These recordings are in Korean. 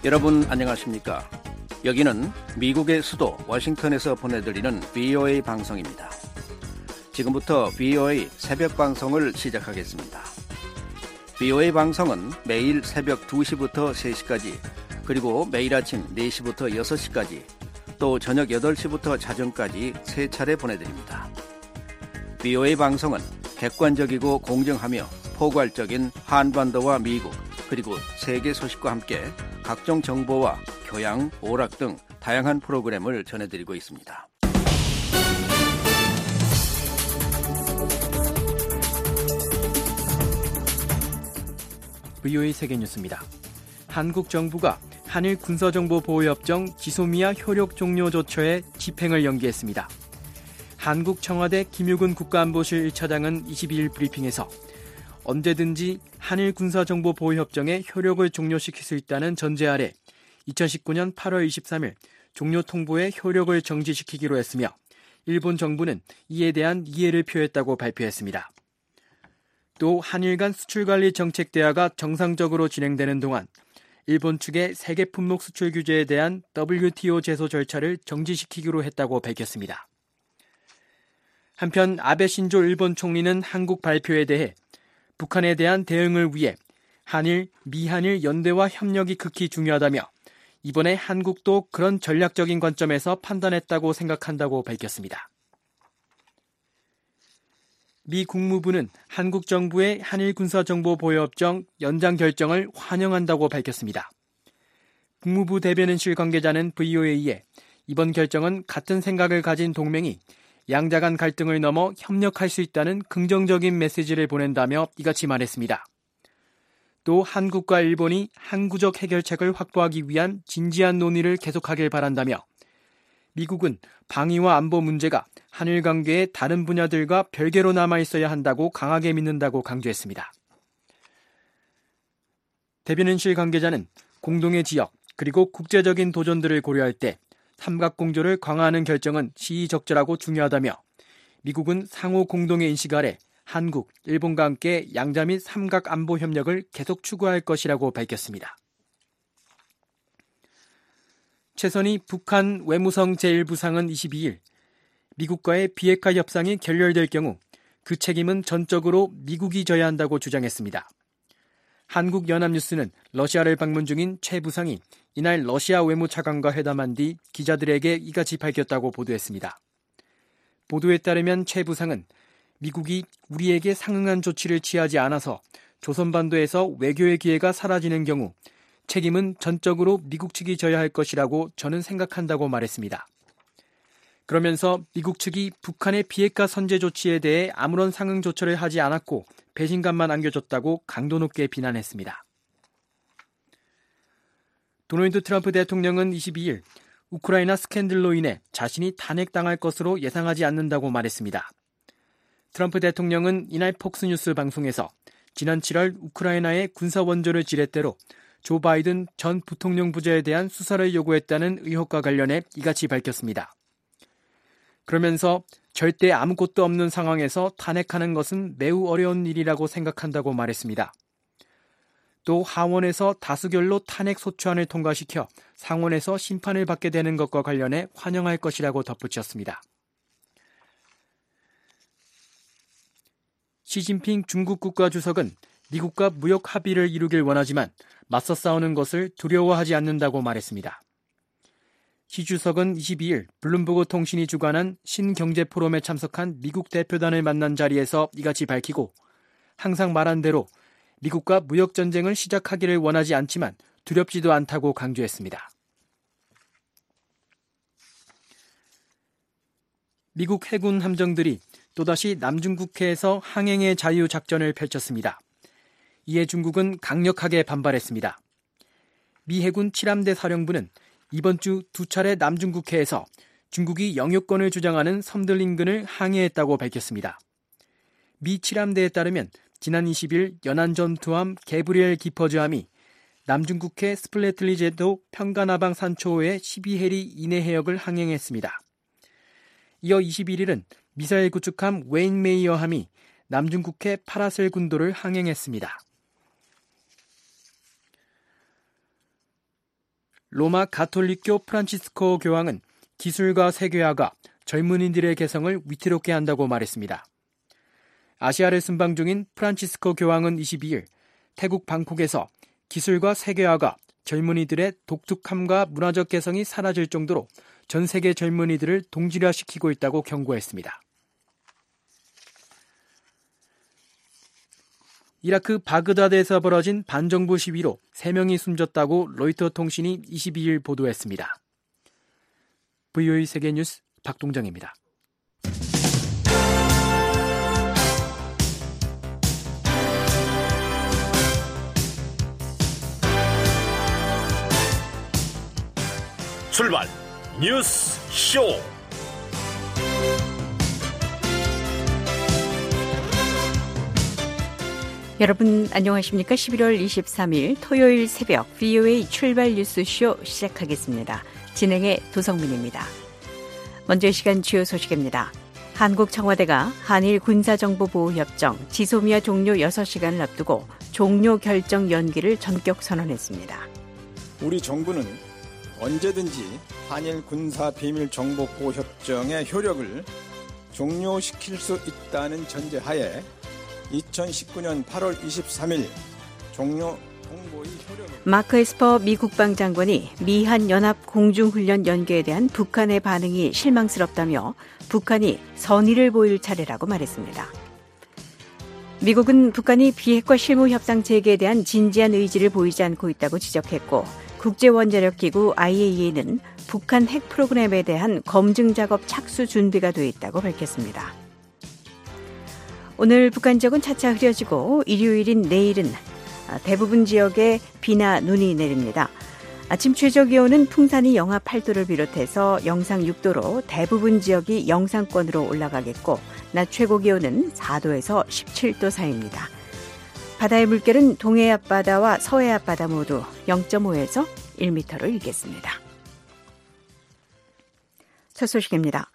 여러분 안녕하십니까? 여기는 미국의 수도 워싱턴에서 보내드리는 VOA 방송입니다. 지금부터 VOA 새벽 방송을 시작하겠습니다. VOA 방송은 매일 새벽 2시부터 3시까지, 그리고 매일 아침 4시부터 6시까지, 또 저녁 8시부터 자정까지 3차례 보내드립니다. VOA 방송은 객관적이고 공정하며 포괄적인 한반도와 미국, 그리고 세계 소식과 함께 각종 정보와 교양, 오락 등 다양한 프로그램을 전해드리고 있습니다. VOA 세계뉴스입니다. 한국 정부가 한일 군사정보보호협정 지소미아 효력 종료 조처의 집행을 연기했습니다. 한국 청와대 김유근 국가안보실 1차장은 22일 브리핑에서 언제든지 한일 군사정보보호협정의 효력을 종료시킬 수 있다는 전제 아래 2019년 8월 23일 종료 통보의 효력을 정지시키기로 했으며, 일본 정부는 이에 대한 이해를 표했다고 발표했습니다. 또 한일 간 수출관리 정책 대화가 정상적으로 진행되는 동안 일본 측의 세계 품목 수출 규제에 대한 WTO 제소 절차를 정지시키기로 했다고 밝혔습니다. 한편 아베 신조 일본 총리는 한국 발표에 대해 북한에 대한 대응을 위해 한일, 미한일 연대와 협력이 극히 중요하다며 이번에 한국도 그런 전략적인 관점에서 판단했다고 생각한다고 밝혔습니다. 미 국무부는 한국 정부의 한일 군사정보보호협정 연장 결정을 환영한다고 밝혔습니다. 국무부 대변인실 관계자는 VOA에 이번 결정은 같은 생각을 가진 동맹이 양자 간 갈등을 넘어 협력할 수 있다는 긍정적인 메시지를 보낸다며 이같이 말했습니다. 또 한국과 일본이 항구적 해결책을 확보하기 위한 진지한 논의를 계속하길 바란다며, 미국은 방위와 안보 문제가 한일 관계의 다른 분야들과 별개로 남아있어야 한다고 강하게 믿는다고 강조했습니다. 대변인실 관계자는 공동의 지역 그리고 국제적인 도전들을 고려할 때 삼각공조를 강화하는 결정은 시의적절하고 중요하다며, 미국은 상호 공동의 인식 아래 한국, 일본과 함께 양자 및 삼각 안보 협력을 계속 추구할 것이라고 밝혔습니다. 최선희 북한 외무성 제1부상은 22일 미국과의 비핵화 협상이 결렬될 경우 그 책임은 전적으로 미국이 져야 한다고 주장했습니다. 한국연합뉴스는 러시아를 방문 중인 최 부상이 이날 러시아 외무차관과 회담한 뒤 기자들에게 이같이 밝혔다고 보도했습니다. 보도에 따르면 최 부상은 미국이 우리에게 상응한 조치를 취하지 않아서 조선반도에서 외교의 기회가 사라지는 경우 책임은 전적으로 미국 측이 져야 할 것이라고 저는 생각한다고 말했습니다. 그러면서 미국 측이 북한의 비핵화 선제 조치에 대해 아무런 상응 조처를 하지 않았고 배신감만 안겨줬다고 강도 높게 비난했습니다. 도널드 트럼프 대통령은 22일 우크라이나 스캔들로 인해 자신이 탄핵당할 것으로 예상하지 않는다고 말했습니다. 트럼프 대통령은 이날 폭스뉴스 방송에서 지난 7월 우크라이나의 군사 원조를 지렛대로 조 바이든 전 부통령 부자에 대한 수사를 요구했다는 의혹과 관련해 이같이 밝혔습니다. 그러면서 절대 아무것도 없는 상황에서 탄핵하는 것은 매우 어려운 일이라고 생각한다고 말했습니다. 또 하원에서 다수결로 탄핵 소추안을 통과시켜 상원에서 심판을 받게 되는 것과 관련해 환영할 것이라고 덧붙였습니다. 시진핑 중국 국가주석은 미국과 무역 합의를 이루길 원하지만 맞서 싸우는 것을 두려워하지 않는다고 말했습니다. 시 주석은 22일 블룸버그 통신이 주관한 신경제 포럼에 참석한 미국 대표단을 만난 자리에서 이같이 밝히고, 항상 말한 대로 미국과 무역 전쟁을 시작하기를 원하지 않지만 두렵지도 않다고 강조했습니다. 미국 해군 함정들이 또다시 남중국해에서 항행의 자유 작전을 펼쳤습니다. 이에 중국은 강력하게 반발했습니다. 미 해군 7함대 사령부는 이번 주 두 차례 남중국해에서 중국이 영유권을 주장하는 섬들 인근을 항해했다고 밝혔습니다. 미 7함대에 따르면 지난 20일 연안전투함 게브리엘 기퍼즈함이 남중국해 스플래틀리 제도 평가나방 산초호의 12해리 이내 해역을 항행했습니다. 이어 21일은 미사일 구축함 웨인 메이어함이 남중국해 파라셀 군도를 항행했습니다. 로마 가톨릭교 프란치스코 교황은 기술과 세계화가 젊은이들의 개성을 위태롭게 한다고 말했습니다. 아시아를 순방 중인 프란치스코 교황은 22일 태국 방콕에서 기술과 세계화가 젊은이들의 독특함과 문화적 개성이 사라질 정도로 전 세계 젊은이들을 동질화시키고 있다고 경고했습니다. 이라크 바그다드에서 벌어진 반정부 시위로 3명이 숨졌다고 로이터 통신이 22일 보도했습니다. VOA 세계뉴스 박동정입니다. 출발 뉴스 쇼. 여러분 안녕하십니까? 11월 23일 토요일 새벽 VOA 출발 뉴스쇼 시작하겠습니다. 진행의 도성민입니다. 먼저 이 시간 주요 소식입니다. 한국 청와대가 한일 군사정보보호협정 지소미아 종료 6시간을 앞두고 종료 결정 연기를 전격 선언했습니다. 우리 정부는 언제든지 한일 군사비밀정보보호협정의 효력을 종료시킬 수 있다는 전제하에 2019년 8월 23일 종료 통보의 효력을 마크 에스퍼 미 국방장관이 미한 연합 공중훈련 연계에 대한 북한의 반응이 실망스럽다며 북한이 선의를 보일 차례라고 말했습니다. 미국은 북한이 비핵화 실무 협상 재개에 대한 진지한 의지를 보이지 않고 있다고 지적했고 국제원자력기구 IAEA는 북한 핵 프로그램에 대한 검증 작업 착수 준비가 돼 있다고 밝혔습니다. 오늘 북한 지역은 차차 흐려지고 일요일인 내일은 대부분 지역에 비나 눈이 내립니다. 아침 최저 기온은 풍산이 영하 8도를 비롯해서 영상 6도로 대부분 지역이 영상권으로 올라가겠고 낮 최고 기온은 4도에서 17도 사이입니다. 바다의 물결은 동해 앞바다와 서해 앞바다 모두 0.5에서 1m로 일겠습니다. 첫 소식입니다.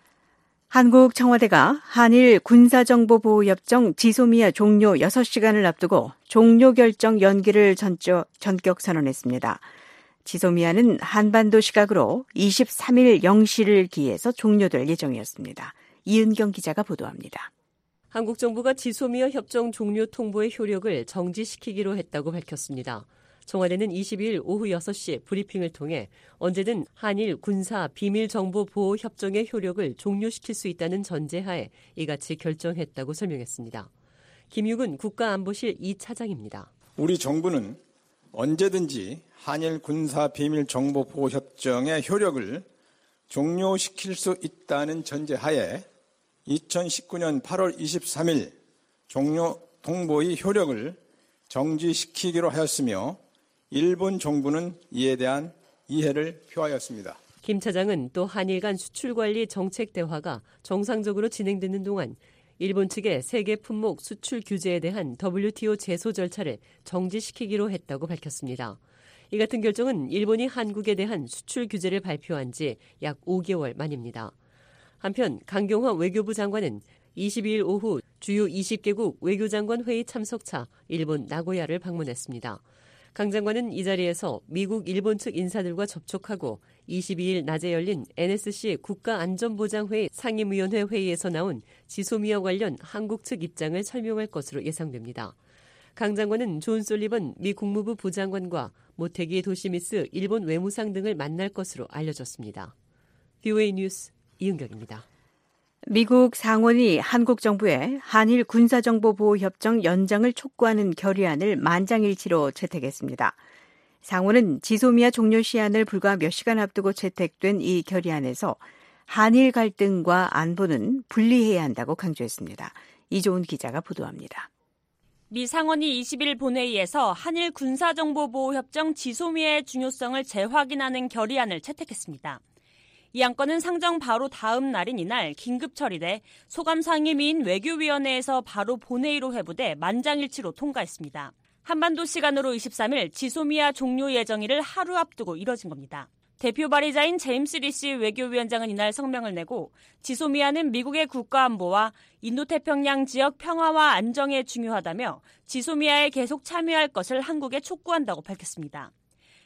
한국 청와대가 한일 군사정보보호협정 지소미아 종료 6시간을 앞두고 종료 결정 연기를 전격 선언했습니다. 지소미아는 한반도 시각으로 23일 0시를 기해서 종료될 예정이었습니다. 이은경 기자가 보도합니다. 한국 정부가 지소미아 협정 종료 통보의 효력을 정지시키기로 했다고 밝혔습니다. 청와대는 22일 오후 6시 브리핑을 통해 언제든 한일 군사 비밀정보보호 협정의 효력을 종료시킬 수 있다는 전제하에 이같이 결정했다고 설명했습니다. 김유근 국가안보실 2차장입니다. 우리 정부는 언제든지 한일 군사 비밀정보보호 협정의 효력을 종료시킬 수 있다는 전제하에 2019년 8월 23일 종료 통보의 효력을 정지시키기로 하였으며 일본 정부는 이에 대한 이해를 표하였습니다. 김 차장은 또 한일 간 수출관리 정책 대화가 정상적으로 진행되는 동안 일본 측의 세계 품목 수출 규제에 대한 WTO 제소 절차를 정지시키기로 했다고 밝혔습니다. 이 같은 결정은 일본이 한국에 대한 수출 규제를 발표한 지 약 5개월 만입니다. 한편 강경화 외교부 장관은 22일 오후 주요 20개국 외교장관 회의 참석차 일본 나고야를 방문했습니다. 강 장관은 이 자리에서 미국, 일본 측 인사들과 접촉하고 22일 낮에 열린 NSC 국가안전보장회의 상임위원회 회의에서 나온 지소미아 관련 한국 측 입장을 설명할 것으로 예상됩니다. 강 장관은 존 솔리번 미 국무부 부장관과 모테기 도시미스 일본 외무상 등을 만날 것으로 알려졌습니다. VOA 뉴스 이은경입니다. 미국 상원이 한국 정부에 한일 군사정보보호협정 연장을 촉구하는 결의안을 만장일치로 채택했습니다. 상원은 지소미아 종료 시한을 불과 몇 시간 앞두고 채택된 이 결의안에서 한일 갈등과 안보는 분리해야 한다고 강조했습니다. 이조은 기자가 보도합니다. 미 상원이 20일 본회의에서 한일 군사정보보호협정 지소미아의 중요성을 재확인하는 결의안을 채택했습니다. 이 안건은 상정 바로 다음 날인 이날 긴급 처리돼 소감상임위인 외교위원회에서 바로 본회의로 회부돼 만장일치로 통과했습니다. 한반도 시간으로 23일 지소미아 종료 예정일을 하루 앞두고 이뤄진 겁니다. 대표 발의자인 제임스 리시 외교위원장은 이날 성명을 내고 지소미아는 미국의 국가안보와 인도태평양 지역 평화와 안정에 중요하다며 지소미아에 계속 참여할 것을 한국에 촉구한다고 밝혔습니다.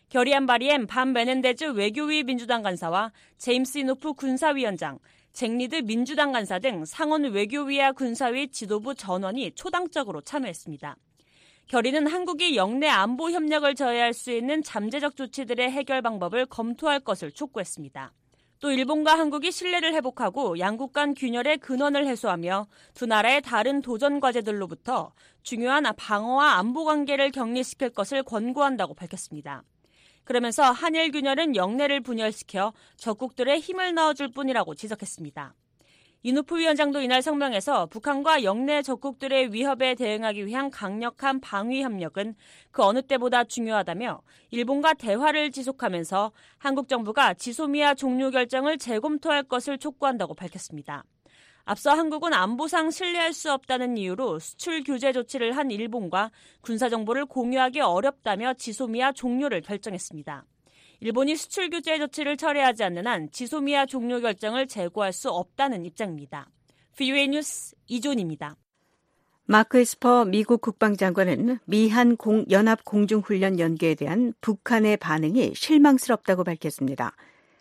결의안 발의엔 반 메넨데즈 외교위 민주당 간사와 제임스 이노프 군사위원장, 잭 리드 민주당 간사 등 상원 외교위와 군사위 지도부 전원이 초당적으로 참여했습니다. 결의는 한국이 영내 안보 협력을 저해할 수 있는 잠재적 조치들의 해결 방법을 검토할 것을 촉구했습니다. 또 일본과 한국이 신뢰를 회복하고 양국 간 균열의 근원을 해소하며 두 나라의 다른 도전 과제들로부터 중요한 방어와 안보 관계를 격리시킬 것을 권고한다고 밝혔습니다. 그러면서 한일 균열은 영내를 분열시켜 적국들의 힘을 넣어줄 뿐이라고 지적했습니다. 이누프 위원장도 이날 성명에서 북한과 영내 적국들의 위협에 대응하기 위한 강력한 방위 협력은 그 어느 때보다 중요하다며 일본과 대화를 지속하면서 한국 정부가 지소미아 종료 결정을 재검토할 것을 촉구한다고 밝혔습니다. 앞서 한국은 안보상 신뢰할 수 없다는 이유로 수출 규제 조치를 한 일본과 군사정보를 공유하기 어렵다며 지소미아 종료를 결정했습니다. 일본이 수출 규제 조치를 철회하지 않는 한 지소미아 종료 결정을 재고할 수 없다는 입장입니다. VOA 뉴스 이존입니다. 마크 에스퍼 미국 국방장관은 미한 연합공중훈련 연계에 대한 북한의 반응이 실망스럽다고 밝혔습니다.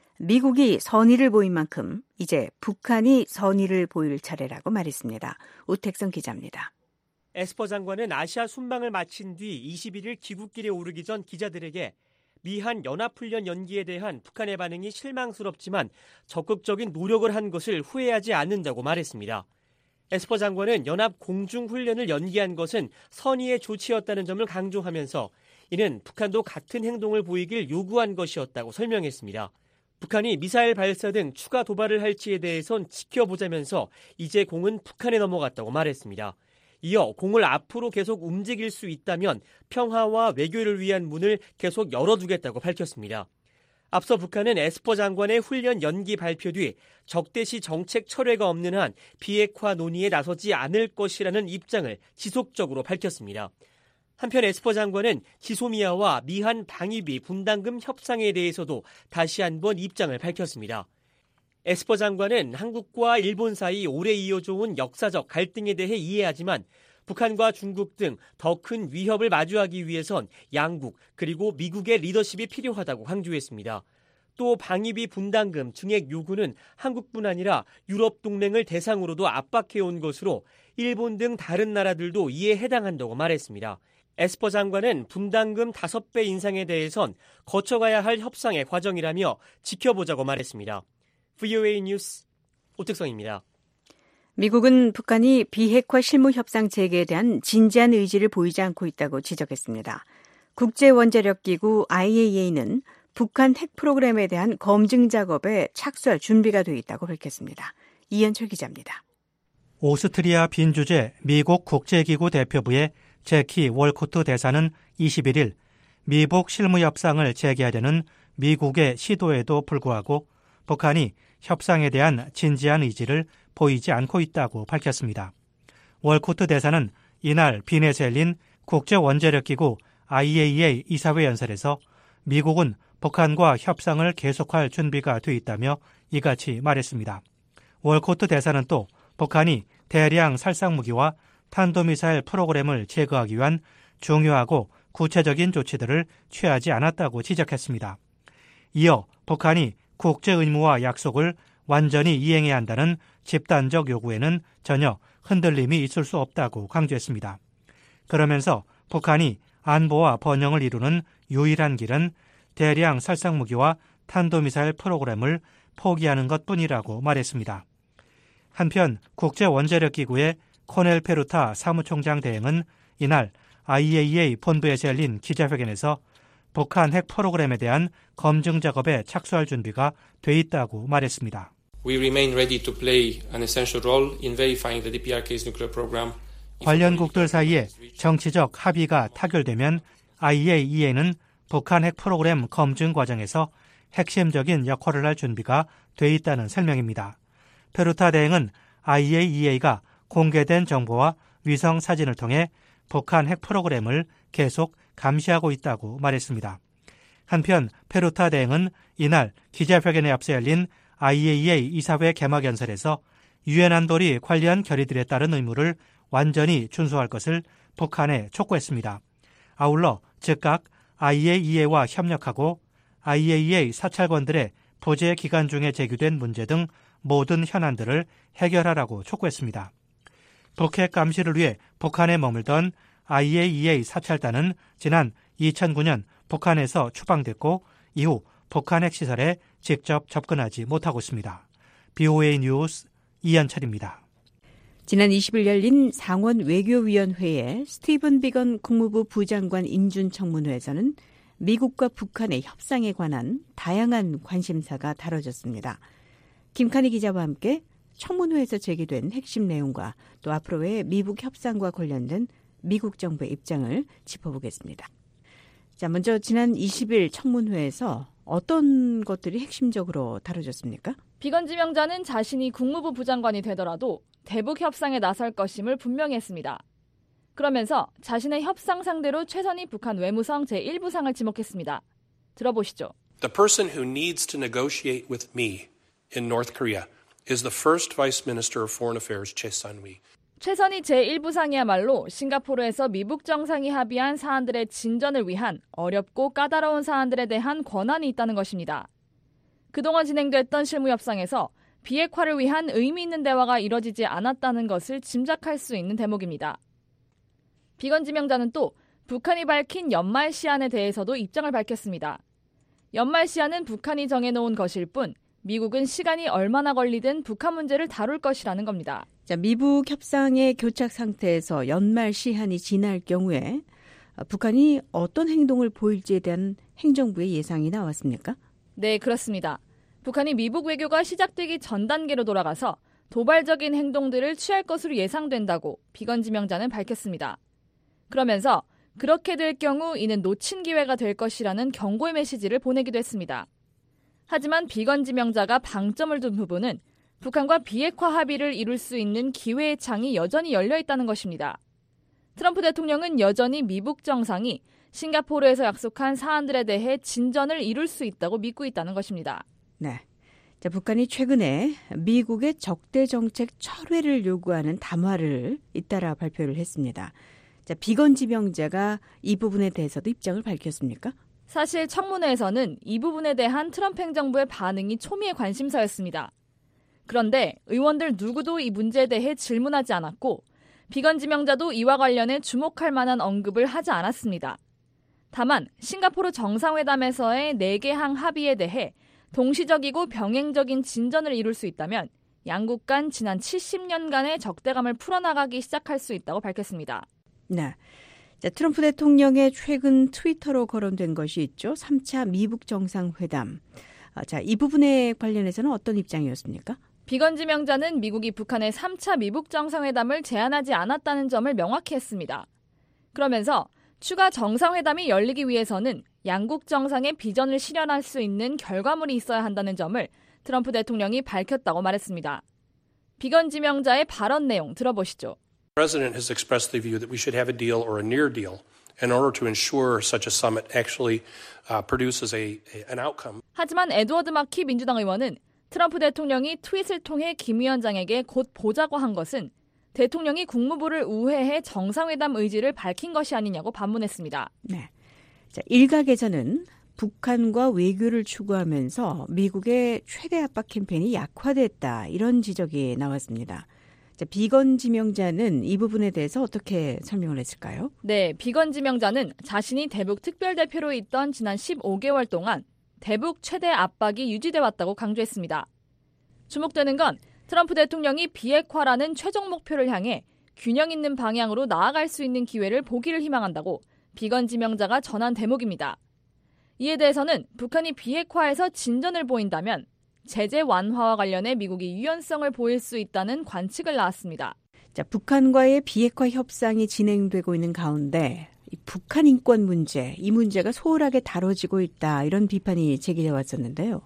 미국이 선의를 보인 만큼 이제 북한이 선의를 보일 차례라고 말했습니다. 우택성 기자입니다. 에스퍼 장관은 아시아 순방을 마친 뒤 21일 귀국길에 오르기 전 기자들에게 미한 연합훈련 연기에 대한 북한의 반응이 실망스럽지만 적극적인 노력을 한 것을 후회하지 않는다고 말했습니다. 에스퍼 장관은 연합 공중훈련을 연기한 것은 선의의 조치였다는 점을 강조하면서 이는 북한도 같은 행동을 보이길 요구한 것이었다고 설명했습니다. 북한이 미사일 발사 등 추가 도발을 할지에 대해선 지켜보자면서 이제 공은 북한에 넘어갔다고 말했습니다. 이어 공을 앞으로 계속 움직일 수 있다면 평화와 외교를 위한 문을 계속 열어두겠다고 밝혔습니다. 앞서 북한은 에스퍼 장관의 훈련 연기 발표 뒤 적대시 정책 철회가 없는 한 비핵화 논의에 나서지 않을 것이라는 입장을 지속적으로 밝혔습니다. 한편 에스퍼 장관은 지소미아와 미한 방위비 분담금 협상에 대해서도 다시 한번 입장을 밝혔습니다. 에스퍼 장관은 한국과 일본 사이 오래 이어져 온 역사적 갈등에 대해 이해하지만 북한과 중국 등 더 큰 위협을 마주하기 위해선 양국 그리고 미국의 리더십이 필요하다고 강조했습니다. 또 방위비 분담금 증액 요구는 한국뿐 아니라 유럽 동맹을 대상으로도 압박해온 것으로 일본 등 다른 나라들도 이에 해당한다고 말했습니다. 에스퍼 장관은 분담금 5배 인상에 대해선 거쳐가야 할 협상의 과정이라며 지켜보자고 말했습니다. VOA 뉴스 오택성입니다. 미국은 북한이 비핵화 실무협상 재개에 대한 진지한 의지를 보이지 않고 있다고 지적했습니다. 국제원자력기구 IAEA는 북한 핵 프로그램에 대한 검증 작업에 착수할 준비가 돼 있다고 밝혔습니다. 이현철 기자입니다. 오스트리아 빈주재 미국 국제기구 대표부의 제키 월코트 대사는 21일 미북 실무협상을 재개하려는 미국의 시도에도 불구하고 북한이 협상에 대한 진지한 의지를 보이지 않고 있다고 밝혔습니다. 월코트 대사는 이날 빈에서 열린 국제원자력기구 IAEA 이사회 연설에서 미국은 북한과 협상을 계속할 준비가 돼 있다며 이같이 말했습니다. 월코트 대사는 또 북한이 대량 살상무기와 탄도미사일 프로그램을 제거하기 위한 중요하고 구체적인 조치들을 취하지 않았다고 지적했습니다. 이어 북한이 국제 의무와 약속을 완전히 이행해야 한다는 집단적 요구에는 전혀 흔들림이 있을 수 없다고 강조했습니다. 그러면서 북한이 안보와 번영을 이루는 유일한 길은 대량 살상무기와 탄도미사일 프로그램을 포기하는 것뿐이라고 말했습니다. 한편 국제원자력기구의 코넬 페루타 사무총장 대행은 이날 IAEA 본부에서 열린 기자회견에서 북한 핵 프로그램에 대한 검증 작업에 착수할 준비가 돼 있다고 말했습니다. We remain ready to play an essential role in verifying the DPRK's nuclear program. 관련국들 사이에 정치적 합의가 타결되면 IAEA는 북한 핵 프로그램 검증 과정에서 핵심적인 역할을 할 준비가 돼 있다는 설명입니다. 페루타 대행은 IAEA가 공개된 정보와 위성 사진을 통해 북한 핵 프로그램을 계속 감시하고 있다고 말했습니다. 한편 페루타 대행은 이날 기자회견에 앞서 열린 IAEA 이사회 개막 연설에서 유엔 안보리 관련 결의들에 따른 의무를 완전히 준수할 것을 북한에 촉구했습니다. 아울러 즉각 IAEA와 협력하고 IAEA 사찰관들의 부재 기간 중에 제기된 문제 등 모든 현안들을 해결하라고 촉구했습니다. 북핵 감시를 위해 북한에 머물던 IAEA 사찰단은 지난 2009년 북한에서 추방됐고 이후 북한 핵시설에 직접 접근하지 못하고 있습니다. BOA 뉴스 이현철입니다. 지난 20일 열린 상원 외교위원회에 스티븐 비건 국무부 부장관 인준 청문회에서는 미국과 북한의 협상에 관한 다양한 관심사가 다뤄졌습니다. 김칸희 기자와 함께 청문회에서 제기된 핵심 내용과 또 앞으로의 미북 협상과 관련된 미국 정부의 입장을 짚어보겠습니다. 자, 먼저 지난 20일 청문회에서 어떤 것들이 핵심적으로 다뤄졌습니까? 비건 지명자는 자신이 국무부 부장관이 되더라도 대북 협상에 나설 것임을 분명히 했습니다. 그러면서 자신의 협상 상대로 최선희 북한 외무성 제1부상을 지목했습니다. 들어보시죠. The person who needs to negotiate with me in North Korea is the first Vice Minister of Foreign Affairs, Choi Sun-wi. 최선희 제1부상이야말로 싱가포르에서 미북 정상이 합의한 사안들의 진전을 위한 어렵고 까다로운 사안들에 대한 권한이 있다는 것입니다. 그동안 진행됐던 실무협상에서 비핵화를 위한 의미 있는 대화가 이뤄지지 않았다는 것을 짐작할 수 있는 대목입니다. 비건 지명자는 또 북한이 밝힌 연말 시한에 대해서도 입장을 밝혔습니다. 연말 시한은 북한이 정해놓은 것일 뿐 미국은 시간이 얼마나 걸리든 북한 문제를 다룰 것이라는 겁니다. 자, 미북 협상의 교착 상태에서 연말 시한이 지날 경우에 북한이 어떤 행동을 보일지에 대한 행정부의 예상이 나왔습니까? 네, 그렇습니다. 북한이 미북 외교가 시작되기 전 단계로 돌아가서 도발적인 행동들을 취할 것으로 예상된다고 비건 지명자는 밝혔습니다. 그러면서 그렇게 될 경우 이는 놓친 기회가 될 것이라는 경고의 메시지를 보내기도 했습니다. 하지만 비건 지명자가 방점을 둔 부분은 북한과 비핵화 합의를 이룰 수 있는 기회의 창이 여전히 열려 있다는 것입니다. 트럼프 대통령은 여전히 미북 정상이 싱가포르에서 약속한 사안들에 대해 진전을 이룰 수 있다고 믿고 있다는 것입니다. 네. 자, 북한이 최근에 미국의 적대 정책 철회를 요구하는 담화를 잇따라 발표를 했습니다. 자, 비건 지명자가 이 부분에 대해서도 입장을 밝혔습니까? 사실 청문회에서는 이 부분에 대한 트럼프 행정부의 반응이 초미의 관심사였습니다. 그런데 의원들 누구도 이 문제에 대해 질문하지 않았고 비건 지명자도 이와 관련해 주목할 만한 언급을 하지 않았습니다. 다만 싱가포르 정상회담에서의 4개항 합의에 대해 동시적이고 병행적인 진전을 이룰 수 있다면 양국 간 지난 70년간의 적대감을 풀어나가기 시작할 수 있다고 밝혔습니다. 네. 자, 트럼프 대통령의 최근 트위터로 거론된 것이 있죠. 3차 미북 정상회담. 자, 이 부분에 관련해서는 어떤 입장이었습니까? 비건 지명자는 미국이 북한의 3차 미북 정상회담을 제안하지 않았다는 점을 명확히 했습니다. 그러면서 추가 정상회담이 열리기 위해서는 양국 정상의 비전을 실현할 수 있는 결과물이 있어야 한다는 점을 트럼프 대통령이 밝혔다고 말했습니다. 비건 지명자의 발언 내용 들어보시죠. The President has expressed the view that we should have a deal or a near deal in order to ensure such a summit actually produces an outcome. 하지만 에드워드 마키 민주당 의원은 트럼프 대통령이 트윗을 통해 김 위원장에게 곧 보자고 한 것은 대통령이 국무부를 우회해 정상회담 의지를 밝힌 것이 아니냐고 반문했습니다. 네. 자, 일각에서는 북한과 외교를 추구하면서 미국의 최대 압박 캠페인이 약화됐다 이런 지적이 나왔습니다. 자, 비건 지명자는 이 부분에 대해서 어떻게 설명을 했을까요? 네, 비건 지명자는 자신이 대북 특별대표로 있던 지난 15개월 동안 대북 최대 압박이 유지돼 왔다고 강조했습니다. 주목되는 건 트럼프 대통령이 비핵화라는 최종 목표를 향해 균형 있는 방향으로 나아갈 수 있는 기회를 보기를 희망한다고 비건 지명자가 전한 대목입니다. 이에 대해서는 북한이 비핵화에서 진전을 보인다면 제재 완화와 관련해 미국이 유연성을 보일 수 있다는 관측을 낳았습니다. 자, 북한과의 비핵화 협상이 진행되고 있는 가운데 북한 인권 문제, 이 문제가 소홀하게 다뤄지고 있다 이런 비판이 제기돼 왔었는데요.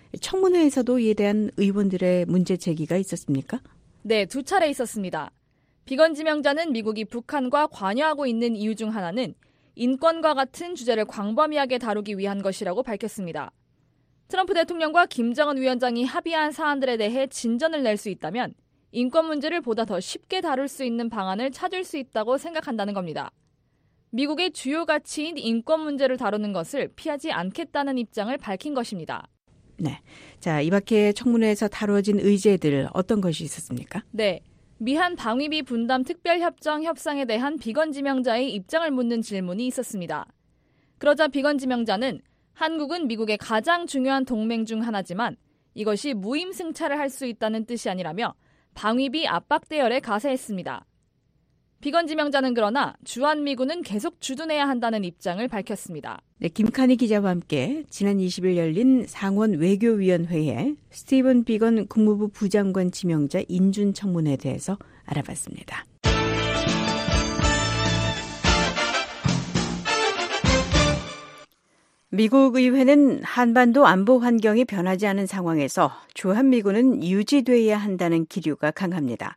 청문회에서도 이에 대한 의원들의 문제 제기가 있었습니까? 네, 2차례 있었습니다. 비건 지명자는 미국이 북한과 관여하고 있는 이유 중 하나는 인권과 같은 주제를 광범위하게 다루기 위한 것이라고 밝혔습니다. 트럼프 대통령과 김정은 위원장이 합의한 사안들에 대해 진전을 낼 수 있다면 인권 문제를 보다 더 쉽게 다룰 수 있는 방안을 찾을 수 있다고 생각한다는 겁니다. 미국의 주요 가치인 인권 문제를 다루는 것을 피하지 않겠다는 입장을 밝힌 것입니다. 네. 자, 이 밖에 청문회에서 다뤄진 의제들 어떤 것이 있었습니까? 네. 미한 방위비 분담 특별협정 협상에 대한 비건 지명자의 입장을 묻는 질문이 있었습니다. 그러자 비건 지명자는 한국은 미국의 가장 중요한 동맹 중 하나지만 이것이 무임승차를 할 수 있다는 뜻이 아니라며 방위비 압박 대열에 가세했습니다. 비건 지명자는 그러나 주한미군은 계속 주둔해야 한다는 입장을 밝혔습니다. 네, 김칸희 기자와 함께 지난 20일 열린 상원 외교위원회에 스티븐 비건 국무부 부장관 지명자 인준 청문회에 대해서 알아봤습니다. 미국 의회는 한반도 안보 환경이 변하지 않은 상황에서 주한미군은 유지돼야 한다는 기류가 강합니다.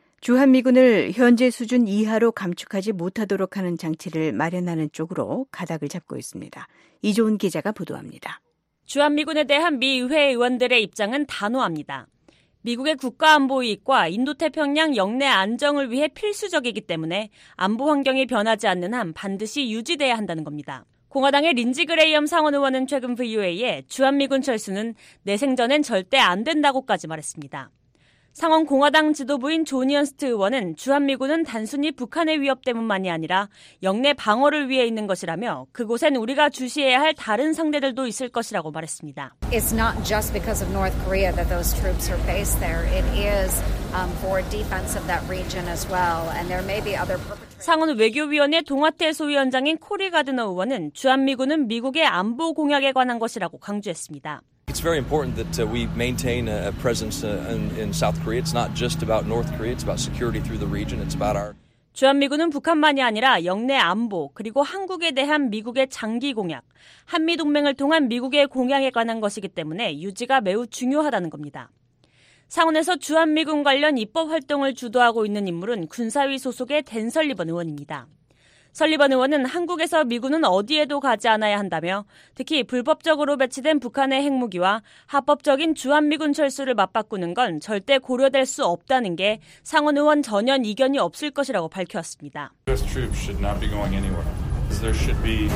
주한미군을 현재 수준 이하로 감축하지 못하도록 하는 장치를 마련하는 쪽으로 가닥을 잡고 있습니다. 이조은 기자가 보도합니다. 주한미군에 대한 미 의회 의원들의 입장은 단호합니다. 미국의 국가안보 이익과 인도태평양 영내 안정을 위해 필수적이기 때문에 안보 환경이 변하지 않는 한 반드시 유지돼야 한다는 겁니다. 공화당의 린지 그레이엄 상원 의원은 최근 VOA에 주한미군 철수는 내 생전엔 절대 안 된다고까지 말했습니다. 상원 공화당 지도부인 존 이언스트 의원은 주한미군은 단순히 북한의 위협 때문만이 아니라 영내 방어를 위해 있는 것이라며 그곳엔 우리가 주시해야 할 다른 상대들도 있을 것이라고 말했습니다. It's not just because of North Korea that those troops are based there. It is for defense of that region as well. And there may be other perpetrators. 상원 외교위원회 동아태 소위원장인 코리 가드너 의원은 주한미군은 미국의 안보 공약에 관한 것이라고 강조했습니다. It's very important that we maintain a presence in South Korea. It's not just about North Korea. It's about security through the region. It's about our 주한미군은 북한만이 아니라 영내 안보 그리고 한국에 대한 미국의 장기 공약, 한미동맹을 통한 미국의 공약에 관한 것이기 때문에 유지가 매우 중요하다는 겁니다. 상원에서 주한미군 관련 입법 활동을 주도하고 있는 인물은 군사위 소속의 댄 설리번 의원입니다. 설리번 의원은 한국에서 미군은 어디에도 가지 않아야 한다며 특히 불법적으로 배치된 북한의 핵무기와 합법적인 주한미군 철수를 맞바꾸는 건 절대 고려될 수 없다는 게 상원 의원 전혀 이견이 없을 것이라고 밝혀왔습니다. U.S. troops should not be going anywhere. There should be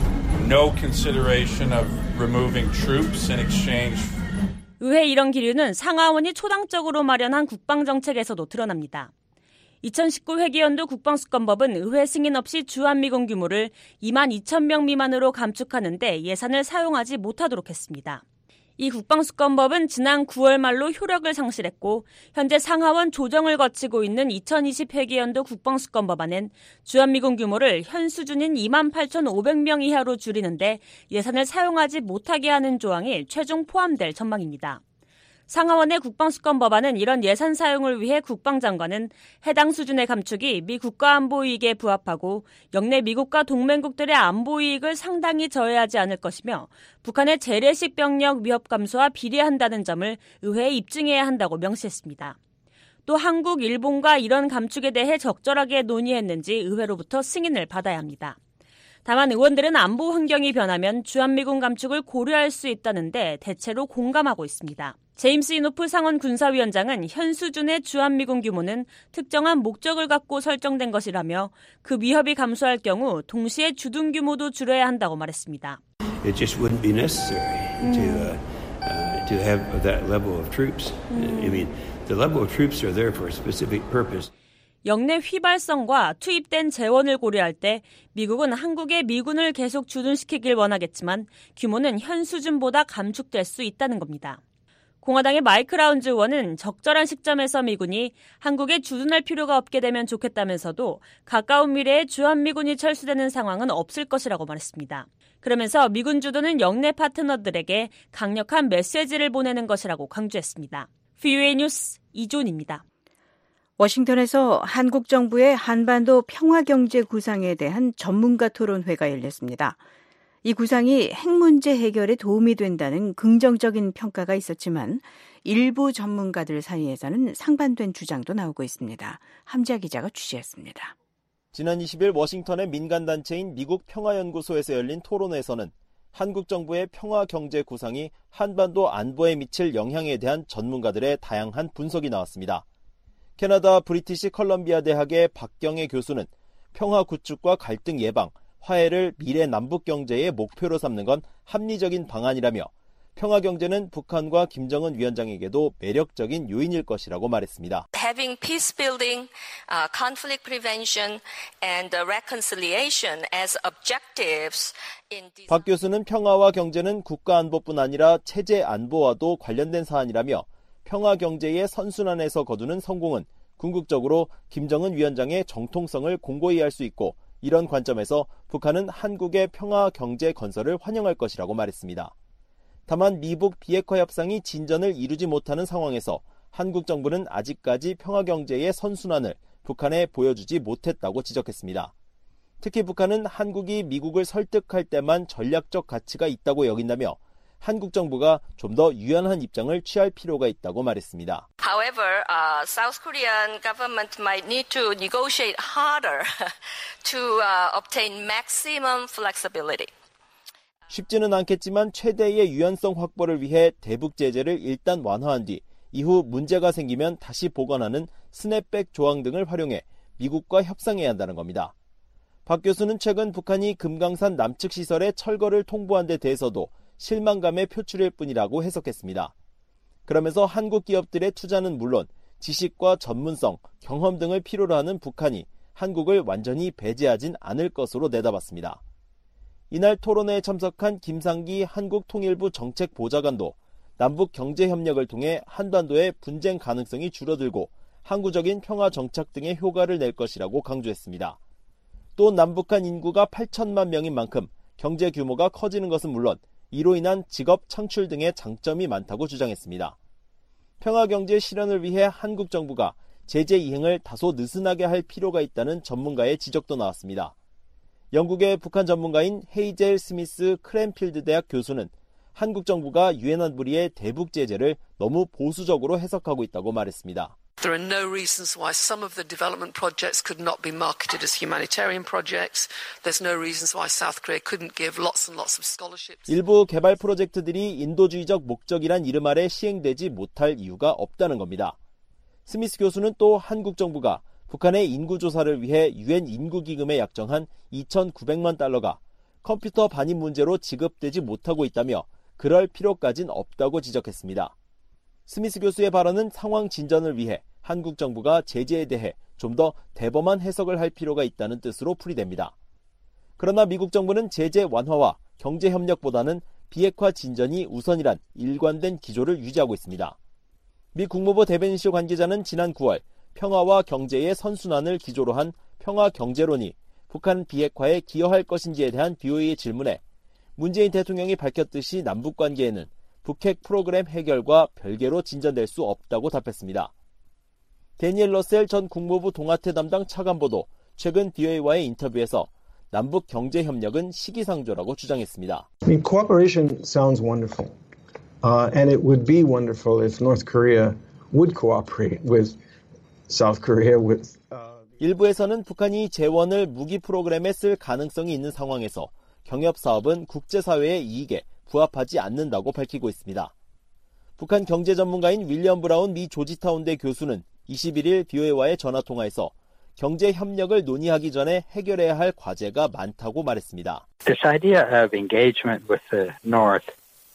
no consideration of removing troops in exchange. 의회 이런 기류는 상하원이 초당적으로 마련한 국방정책에서도 드러납니다. 2019 회계연도 국방수권법은 의회 승인 없이 주한미군 규모를 22,000명 미만으로 감축하는데 예산을 사용하지 못하도록 했습니다. 이 국방수권법은 지난 9월 말로 효력을 상실했고 현재 상하원 조정을 거치고 있는 2020 회계연도 국방수권법안은 주한미군 규모를 현 수준인 28,500명 이하로 줄이는데 예산을 사용하지 못하게 하는 조항이 최종 포함될 전망입니다. 상하원의 국방수권법안은 이런 예산 사용을 위해 국방장관은 해당 수준의 감축이 미 국가안보이익에 부합하고 영내 미국과 동맹국들의 안보이익을 상당히 저해하지 않을 것이며 북한의 재래식 병력 위협 감소와 비례한다는 점을 의회에 입증해야 한다고 명시했습니다. 또 한국, 일본과 이런 감축에 대해 적절하게 논의했는지 의회로부터 승인을 받아야 합니다. 다만 의원들은 안보 환경이 변하면 주한미군 감축을 고려할 수 있다는데 대체로 공감하고 있습니다. 제임스 이노프 상원 군사위원장은 현 수준의 주한미군 규모는 특정한 목적을 갖고 설정된 것이라며 그 위협이 감소할 경우 동시에 주둔 규모도 줄여야 한다고 말했습니다. It just wouldn't be necessary to have that level of troops. I mean, the level of troops are there for a specific purpose. 영내 휘발성과 투입된 재원을 고려할 때 미국은 한국의 미군을 계속 주둔시키길 원하겠지만 규모는 현 수준보다 감축될 수 있다는 겁니다. 공화당의 마이크 라운즈 의원은 적절한 시점에서 미군이 한국에 주둔할 필요가 없게 되면 좋겠다면서도 가까운 미래에 주한미군이 철수되는 상황은 없을 것이라고 말했습니다. 그러면서 미군 주둔은 영내 파트너들에게 강력한 메시지를 보내는 것이라고 강조했습니다. VOA 뉴스 이존입니다. 워싱턴에서 한국 정부의 한반도 평화경제 구상에 대한 전문가 토론회가 열렸습니다. 이 구상이 핵 문제 해결에 도움이 된다는 긍정적인 평가가 있었지만 일부 전문가들 사이에서는 상반된 주장도 나오고 있습니다. 함지아 기자가 취재했습니다. 지난 20일 워싱턴의 민간단체인 미국 평화연구소에서 열린 토론회에서는 한국 정부의 평화경제 구상이 한반도 안보에 미칠 영향에 대한 전문가들의 다양한 분석이 나왔습니다. 캐나다 브리티시 컬럼비아 대학의 박경애 교수는 평화 구축과 갈등 예방, 화해를 미래 남북 경제의 목표로 삼는 건 합리적인 방안이라며 평화 경제는 북한과 김정은 위원장에게도 매력적인 요인일 것이라고 말했습니다. Having peace building, conflict prevention and reconciliation as objectives in 박 교수는 평화와 경제는 국가 안보뿐 아니라 체제 안보와도 관련된 사안이라며 평화 경제의 선순환에서 거두는 성공은 궁극적으로 김정은 위원장의 정통성을 공고히 할 수 있고 이런 관점에서 북한은 한국의 평화 경제 건설을 환영할 것이라고 말했습니다. 다만 미북 비핵화 협상이 진전을 이루지 못하는 상황에서 한국 정부는 아직까지 평화 경제의 선순환을 북한에 보여주지 못했다고 지적했습니다. 특히 북한은 한국이 미국을 설득할 때만 전략적 가치가 있다고 여긴다며 한국 정부가 좀 더 유연한 입장을 취할 필요가 있다고 말했습니다. However, South Korean government might need to negotiate harder to obtain maximum flexibility. 쉽지는 않겠지만 최대의 유연성 확보를 위해 대북 제재를 일단 완화한 뒤 이후 문제가 생기면 다시 보관하는 스냅백 조항 등을 활용해 미국과 협상해야 한다는 겁니다. 박 교수는 최근 북한이 금강산 남측 시설의 철거를 통보한 데 대해서도 실망감의 표출일 뿐이라고 해석했습니다. 그러면서 한국 기업들의 투자는 물론 지식과 전문성, 경험 등을 필요로 하는 북한이 한국을 완전히 배제하진 않을 것으로 내다봤습니다. 이날 토론회에 참석한 김상기 한국통일부 정책보좌관도 남북 경제협력을 통해 한반도의 분쟁 가능성이 줄어들고 항구적인 평화 정착 등의 효과를 낼 것이라고 강조했습니다. 또 남북한 인구가 8천만 명인 만큼 경제 규모가 커지는 것은 물론 이로 인한 직업 창출 등의 장점이 많다고 주장했습니다. 평화경제 실현을 위해 한국 정부가 제재 이행을 다소 느슨하게 할 필요가 있다는 전문가의 지적도 나왔습니다. 영국의 북한 전문가인 헤이젤 스미스 크랜필드 대학 교수는 한국 정부가 유엔 안보리의 대북 제재를 너무 보수적으로 해석하고 있다고 말했습니다. There are no reasons why some of the development projects could not be marketed as humanitarian projects. There's no reasons why South Korea couldn't give lots and lots of scholarships. 일부 개발 프로젝트들이 인도주의적 목적이란 이름 아래 시행되지 못할 이유가 없다는 겁니다. 스미스 교수는 또 한국 정부가 북한의 인구조사를 위해 유엔 인구기금에 약정한 2,900만 달러가 컴퓨터 반입 문제로 지급되지 못하고 있다며 그럴 필요까진 없다고 지적했습니다. 스미스 교수의 발언은 상황 진전을 위해 한국 정부가 제재에 대해 좀 더 대범한 해석을 할 필요가 있다는 뜻으로 풀이됩니다. 그러나 미국 정부는 제재 완화와 경제협력보다는 비핵화 진전이 우선이란 일관된 기조를 유지하고 있습니다. 미 국무부 대변인실 관계자는 지난 9월 평화와 경제의 선순환을 기조로 한 평화경제론이 북한 비핵화에 기여할 것인지에 대한 BOA의 질문에 문재인 대통령이 밝혔듯이 남북관계에는 북핵 프로그램 해결과 별개로 진전될 수 없다고 답했습니다. 데니엘 러셀 전 국무부 동아태 담당 차관보도 최근 BOA와의 인터뷰에서 남북 경제협력은 시기상조라고 주장했습니다. I mean, cooperation sounds wonderful, and it would be wonderful if North Korea would cooperate with South Korea with. 일부에서는 북한이 재원을 무기 프로그램에 쓸 가능성이 있는 상황에서 경협 사업은 국제사회의 이익에 부합하지 않는다고 밝히고 있습니다. 북한 경제 전문가인 윌리엄 브라운 미 조지타운대 교수는 21일 BOA와의 전화통화에서 경제 협력을 논의하기 전에 해결해야 할 과제가 많다고 말했습니다. This idea of engagement with the North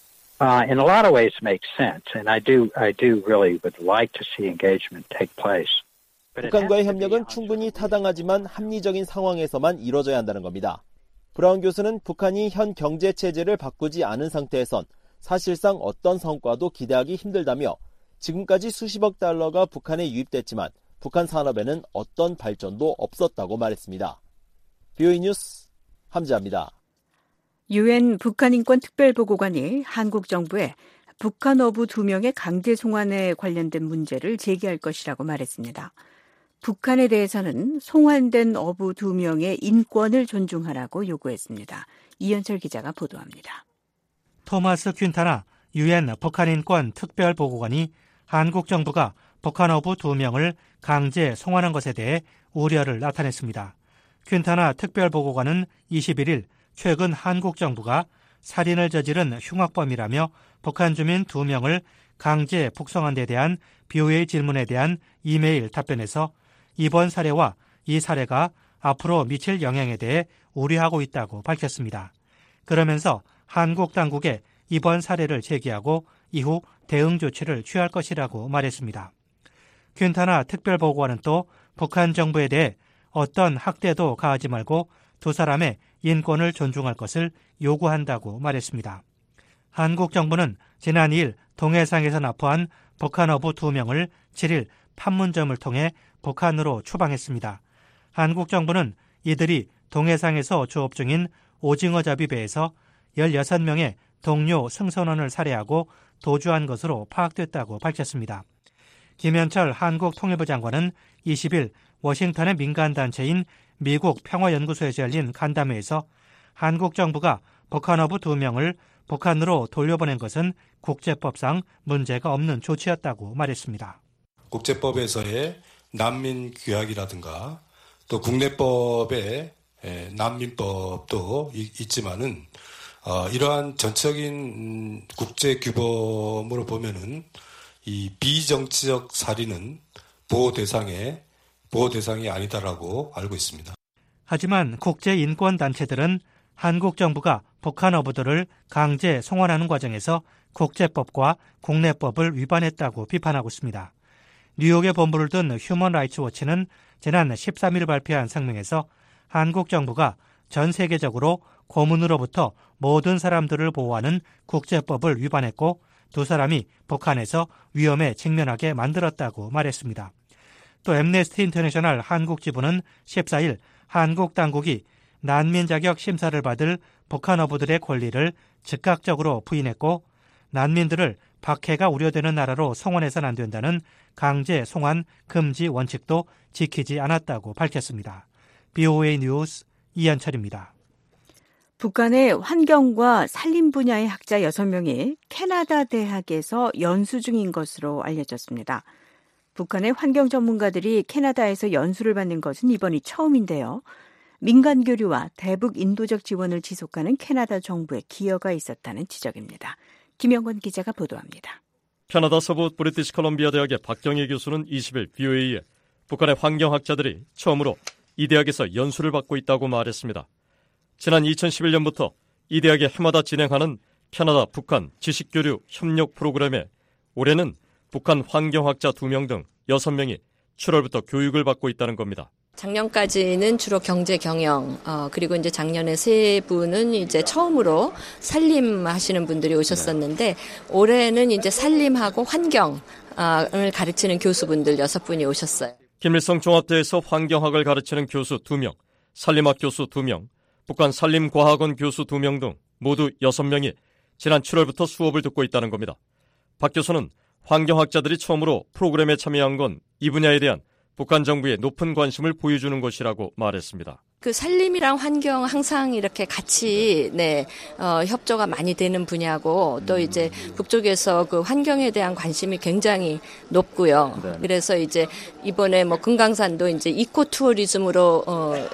in a lot of ways makes sense, and I do really would like to see engagement take place. 북한과의 협력은 충분히 타당하지만 합리적인 상황에서만 이뤄져야 한다는 겁니다. 브라운 교수는 북한이 현 경제 체제를 바꾸지 않은 상태에선 사실상 어떤 성과도 기대하기 힘들다며 지금까지 수십억 달러가 북한에 유입됐지만 북한 산업에는 어떤 발전도 없었다고 말했습니다. BOA 뉴스 함지아입니다. 유엔 북한인권특별보고관이 한국 정부에 북한 어부 2명의 강제 송환에 관련된 문제를 제기할 것이라고 말했습니다. 북한에 대해서는 송환된 어부 2명의 인권을 존중하라고 요구했습니다. 이현철 기자가 보도합니다. 토마스 퀸타나 유엔 북한인권 특별보고관이 한국 정부가 북한 어부 2명을 강제 송환한 것에 대해 우려를 나타냈습니다. 퀸타나 특별보고관은 21일 최근 한국 정부가 살인을 저지른 흉악범이라며 북한 주민 2명을 강제 북송한 데 대한 BOA 질문에 대한 이메일 답변에서 이번 사례와 이 사례가 앞으로 미칠 영향에 대해 우려하고 있다고 밝혔습니다. 그러면서 한국 당국에 이번 사례를 제기하고 이후 대응 조치를 취할 것이라고 말했습니다. 퀸타나 특별보고관은 또 북한 정부에 대해 어떤 학대도 가하지 말고 두 사람의 인권을 존중할 것을 요구한다고 말했습니다. 한국 정부는 지난 2일 동해상에서 납포한 북한 어부 2명을 7일 판문점을 통해 북한으로 추방했습니다. 한국 정부는 이들이 동해상에서 조업 중인 오징어잡이 배에서 16명의 동료 승선원을 살해하고 도주한 것으로 파악됐다고 밝혔습니다. 김현철 한국 통일부 장관은 20일 워싱턴의 민간단체인 미국 평화연구소에서 열린 간담회에서 한국 정부가 북한 어부 2명을 북한으로 돌려보낸 것은 국제법상 문제가 없는 조치였다고 말했습니다. 국제법에서의 난민 규약이라든가 또 국내법의 난민법도 있지만은 이러한 전적인 국제 규범으로 보면은 이 비정치적 살인은 보호 대상이 아니다라고 알고 있습니다. 하지만 국제인권단체들은 한국 정부가 북한 어부들을 강제 송환하는 과정에서 국제법과 국내법을 위반했다고 비판하고 있습니다. 뉴욕에 본부를 둔 휴먼 라이츠 워치는 지난 13일 발표한声明에서 한국 정부가 전 세계적으로 고문으로부터 모든 사람들을 보호하는 국제법을 위반했고 두 사람이 북한에서 위험에 직면하게 만들었다고 말했습니다. 또 앰네스티 인터내셔널 한국 지부는 14일 한국 당국이 난민 자격 심사를 받을 북한 어부들의 권리를 즉각적으로 부인했고 난민들을 박해가 우려되는 나라로 송환해서는 안 된다는 강제 송환 금지 원칙도 지키지 않았다고 밝혔습니다. BOA 뉴스 이한철입니다. 북한의 환경과 산림 분야의 학자 6명이 캐나다 대학에서 연수 중인 것으로 알려졌습니다. 북한의 환경 전문가들이 캐나다에서 연수를 받는 것은 이번이 처음인데요. 민간 교류와 대북 인도적 지원을 지속하는 캐나다 정부의 기여가 있었다는 지적입니다. 김영건 기자가 보도합니다. 캐나다 서부 브리티시 컬럼비아 대학의 박경희 교수는 20일 BOA에 북한의 환경학자들이 처음으로 이 대학에서 연수를 받고 있다고 말했습니다. 지난 2011년부터 이 대학이 해마다 진행하는 캐나다 북한 지식교류 협력 프로그램에 올해는 북한 환경학자 2명 등 6명이 7월부터 교육을 받고 있다는 겁니다. 작년까지는 주로 경제 경영, 그리고 이제 작년에 3분은 이제 처음으로 산림 하시는 분들이 오셨었는데, 올해는 이제 산림하고 환경을 가르치는 교수분들 6분이 오셨어요. 김일성 종합대에서 환경학을 가르치는 교수 2명, 산림학 교수 2명, 북한 산림과학원 교수 2명 등 모두 6명이 지난 7월부터 수업을 듣고 있다는 겁니다. 박 교수는 환경학자들이 처음으로 프로그램에 참여한 건 이 분야에 대한 북한 정부의 높은 관심을 보여주는 것이라고 말했습니다. 그 산림이랑 환경 항상 이렇게 같이 협조가 많이 되는 분야고 또 이제 북쪽에서 그 환경에 대한 관심이 굉장히 높고요. 네. 그래서 이제 이번에 뭐 금강산도 이제 이코 투어리즘으로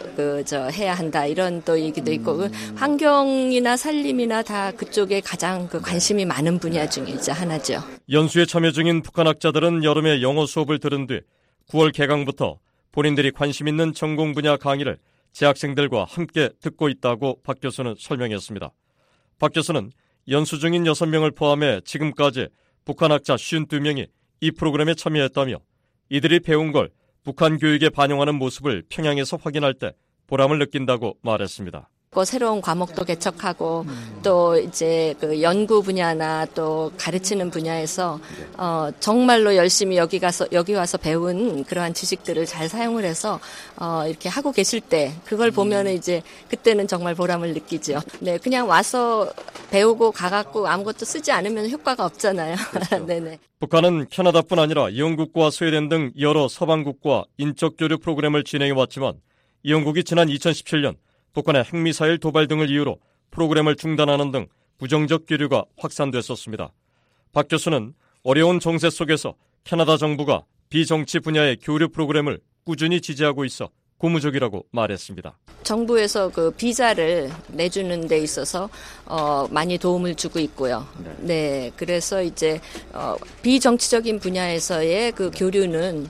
해야 한다 이런 또 얘기도 있고 그 환경이나 산림이나 다 그쪽에 가장 그 관심이 많은 분야 중에 이제 하나죠. 연수에 참여 중인 북한 학자들은 여름에 영어 수업을 들은 뒤 9월 개강부터 본인들이 관심 있는 전공 분야 강의를 재학생들과 함께 듣고 있다고 박 교수는 설명했습니다. 박 교수는 연수 중인 6명을 포함해 지금까지 북한 학자 52명이 이 프로그램에 참여했다며 이들이 배운 걸 북한 교육에 반영하는 모습을 평양에서 확인할 때 보람을 느낀다고 말했습니다. 새로운 과목도 개척하고 또 이제 그 연구 분야나 또 가르치는 분야에서 정말로 열심히 여기 와서 배운 그러한 지식들을 잘 사용을 해서 이렇게 하고 계실 때 그걸 보면은 이제 그때는 정말 보람을 느끼죠. 네, 그냥 와서 배우고 가갖고 아무것도 쓰지 않으면 효과가 없잖아요. 그렇죠. 네네. 북한은 캐나다뿐 아니라 영국과 스웨덴 등 여러 서방국과 인적 교류 프로그램을 진행해 왔지만 영국이 지난 2017년 북한의 핵미사일 도발 등을 이유로 프로그램을 중단하는 등 부정적 교류가 확산됐었습니다. 박 교수는 어려운 정세 속에서 캐나다 정부가 비정치 분야의 교류 프로그램을 꾸준히 지지하고 있어 고무적이라고 말했습니다. 정부에서 그 비자를 내주는 데 있어서 많이 도움을 주고 있고요. 네, 그래서 이제 비정치적인 분야에서의 그 교류는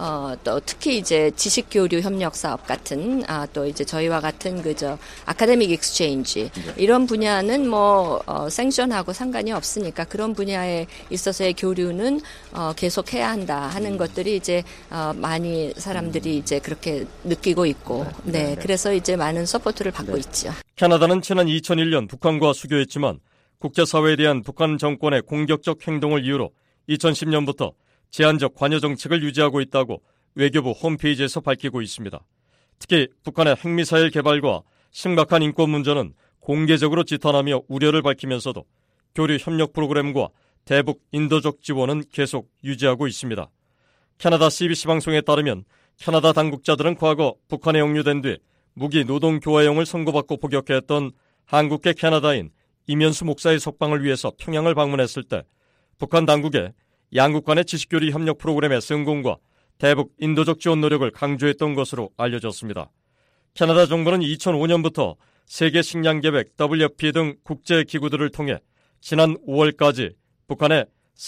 또 특히 이제 지식 교류 협력 사업 같은 또 이제 저희와 같은 그저 아카데믹 익스체인지 이런 분야는 뭐 생션하고 상관이 없으니까 그런 분야에 있어서의 교류는 계속 해야 한다 하는 것들이 이제 많이 사람들이 이제 그렇게 느끼고 있고 네, 그래서 이제 많은 서포트를 받고 있죠. 캐나다는 지난 2001년 북한과 수교했지만 국제사회에 대한 북한 정권의 공격적 행동을 이유로 2010년부터 제한적 관여 정책을 유지하고 있다고 외교부 홈페이지에서 밝히고 있습니다. 특히 북한의 핵미사일 개발과 심각한 인권 문제는 공개적으로 지탄하며 우려를 밝히면서도 교류 협력 프로그램과 대북 인도적 지원은 계속 유지하고 있습니다. 캐나다 CBC 방송에 따르면 캐나다 당국자들은 과거 북한에 영유된 뒤 무기 노동 교화용을 선고받고 복역했던 한국계 캐나다인 이면수 목사의 석방을 위해서 평양을 방문했을 때 북한 당국에 양국 간의 지식교류 협력 프로그램의 성공과 대북 인도적 지원 노력을 강조했던 것으로 알려졌습니다. 캐나다 정부는 2005년부터 세계 식량 계획 WFP 등 국제 기구들을 통해 지난 5월까지 북한에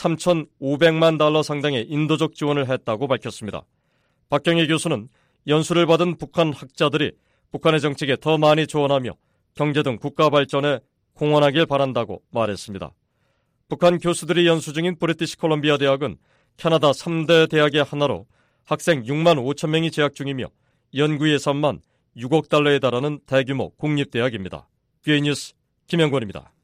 3,500만 달러 상당의 인도적 지원을 했다고 밝혔습니다. 박경희 교수는 연수를 받은 북한 학자들이 북한의 정책에 더 많이 조언하며 경제 등 국가 발전에 공헌하길 바란다고 말했습니다. 북한 교수들이 연수 중인 브리티시 콜롬비아 대학은 캐나다 3대 대학의 하나로 학생 6만 5천 명이 재학 중이며 연구 예산만 6억 달러에 달하는 대규모 공립대학입니다. BA 뉴스 김영권입니다.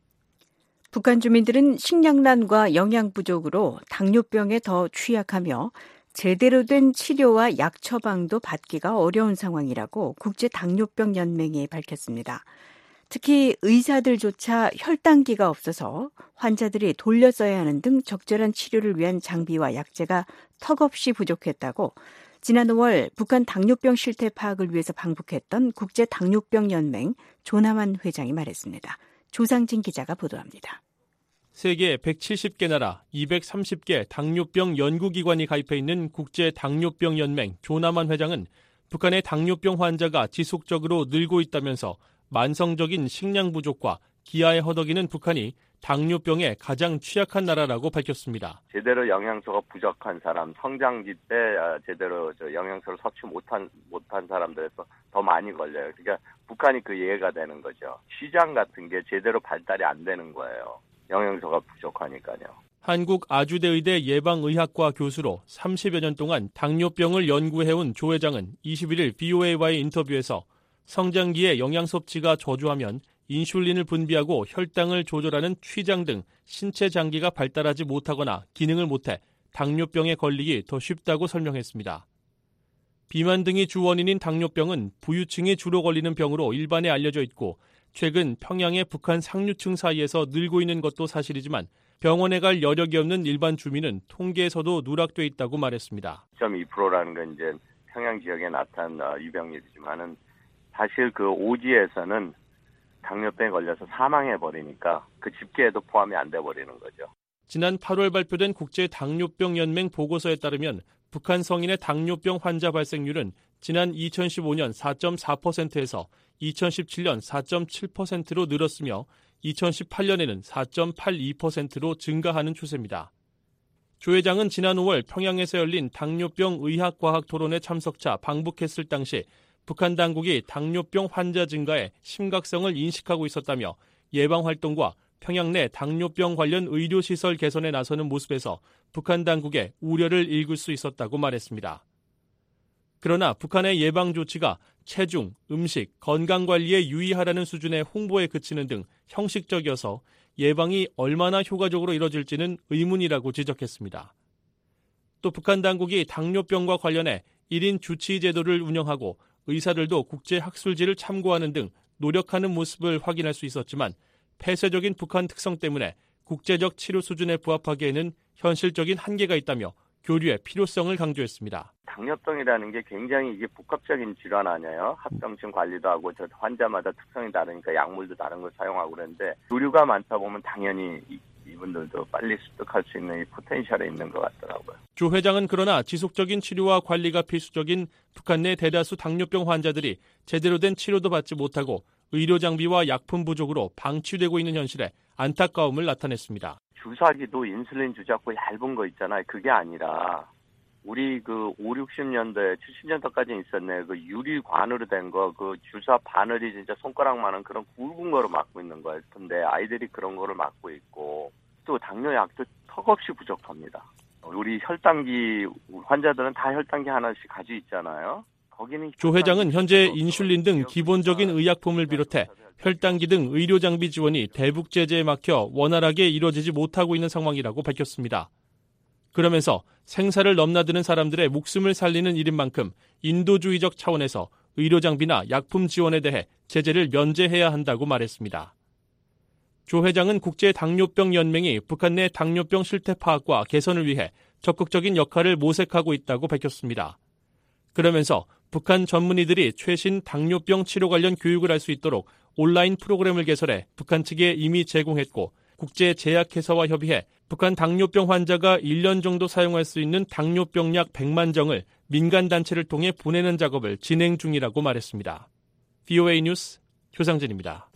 북한 주민들은 식량난과 영양 부족으로 당뇨병에 더 취약하며 제대로 된 치료와 약 처방도 받기가 어려운 상황이라고 국제당뇨병연맹이 밝혔습니다. 특히 의사들조차 혈당기가 없어서 환자들이 돌려 써야 하는 등 적절한 치료를 위한 장비와 약재가 턱없이 부족했다고 지난 5월 북한 당뇨병 실태 파악을 위해서 방북했던 국제당뇨병연맹 조남한 회장이 말했습니다. 조상진 기자가 보도합니다. 세계 170개 나라 230개 당뇨병 연구기관이 가입해 있는 국제당뇨병연맹 조남한 회장은 북한의 당뇨병 환자가 지속적으로 늘고 있다면서 만성적인 식량 부족과 기아에 허덕이는 북한이 당뇨병에 가장 취약한 나라라고 밝혔습니다. 제대로 영양소가 부족한 사람, 성장기 때 제대로 영양소를 섭취 못한 사람들에서 더 많이 걸려요. 그러니까 북한이 그 예가 되는 거죠. 시장 같은 게 제대로 발달이 안 되는 거예요. 영양소가 부족하니까요. 한국 아주대의대 예방의학과 교수로 30여 년 동안 당뇨병을 연구해온 조 회장은 21일 BOA와의 인터뷰에서 성장기에 영양 섭취가 저조하면 인슐린을 분비하고 혈당을 조절하는 췌장 등 신체 장기가 발달하지 못하거나 기능을 못해 당뇨병에 걸리기 더 쉽다고 설명했습니다. 비만 등이 주 원인인 당뇨병은 부유층이 주로 걸리는 병으로 일반에 알려져 있고 최근 평양의 북한 상류층 사이에서 늘고 있는 것도 사실이지만 병원에 갈 여력이 없는 일반 주민은 통계에서도 누락돼 있다고 말했습니다. 2.2%라는 건 이제 평양 지역에 나타난 유병률이지만은 사실 그 오지에서는 당뇨병에 걸려서 사망해버리니까 그 집계에도 포함이 안 돼버리는 거죠. 지난 8월 발표된 국제당뇨병연맹 보고서에 따르면 북한 성인의 당뇨병 환자 발생률은 지난 2015년 4.4%에서 2017년 4.7%로 늘었으며 2018년에는 4.82%로 증가하는 추세입니다. 조 회장은 지난 5월 평양에서 열린 당뇨병 의학과학 토론회 참석차 방북했을 당시 북한 당국이 당뇨병 환자 증가에 심각성을 인식하고 있었다며 예방활동과 평양 내 당뇨병 관련 의료시설 개선에 나서는 모습에서 북한 당국의 우려를 읽을 수 있었다고 말했습니다. 그러나 북한의 예방 조치가 체중, 음식, 건강관리에 유의하라는 수준의 홍보에 그치는 등 형식적이어서 예방이 얼마나 효과적으로 이뤄질지는 의문이라고 지적했습니다. 또 북한 당국이 당뇨병과 관련해 1인 주치의 제도를 운영하고 의사들도 국제학술지를 참고하는 등 노력하는 모습을 확인할 수 있었지만 폐쇄적인 북한 특성 때문에 국제적 치료 수준에 부합하기에는 현실적인 한계가 있다며 교류의 필요성을 강조했습니다. 당뇨병이라는 게 굉장히 이게 복합적인 질환 아니에요. 합병증 관리도 하고 환자마다 특성이 다르니까 약물도 다른 걸 사용하고 그러는데 교류가 많다 보면 당연히 이분들도 빨리 습득할 수 있는 이 포텐셜이 있는 것 같더라고요. 조 회장은 그러나 지속적인 치료와 관리가 필수적인 북한 내 대다수 당뇨병 환자들이 제대로 된 치료도 받지 못하고 의료 장비와 약품 부족으로 방치되고 있는 현실에 안타까움을 나타냈습니다. 주사기도 인슐린 주잡고 얇은 거 있잖아요. 그게 아니라 우리 그 5, 60년대, 70년대까지 있었네. 그 유리관으로 된 거, 그 주사 바늘이 진짜 손가락만한 그런 굵은 거로 맞고 있는 거예요. 근데 아이들이 그런 거를 맞고 있고 또 당뇨약도 턱없이 부족합니다. 우리 혈당기 환자들은 다 혈당기 하나씩 가지고 있잖아요. 거기는 조 회장은 현재 인슐린 등 기본적인 의약품을 비롯해 혈당기 등 의료 장비 지원이 대북 제재에 막혀 원활하게 이루어지지 못하고 있는 상황이라고 밝혔습니다. 그러면서 생사를 넘나드는 사람들의 목숨을 살리는 일인 만큼 인도주의적 차원에서 의료 장비나 약품 지원에 대해 제재를 면제해야 한다고 말했습니다. 조 회장은 국제당뇨병연맹이 북한 내 당뇨병 실태 파악과 개선을 위해 적극적인 역할을 모색하고 있다고 밝혔습니다. 그러면서 북한 전문의들이 최신 당뇨병 치료 관련 교육을 할 수 있도록 온라인 프로그램을 개설해 북한 측에 이미 제공했고 국제제약회사와 협의해 북한 당뇨병 환자가 1년 정도 사용할 수 있는 당뇨병약 100만 정을 민간단체를 통해 보내는 작업을 진행 중이라고 말했습니다. VOA 뉴스 조상진입니다.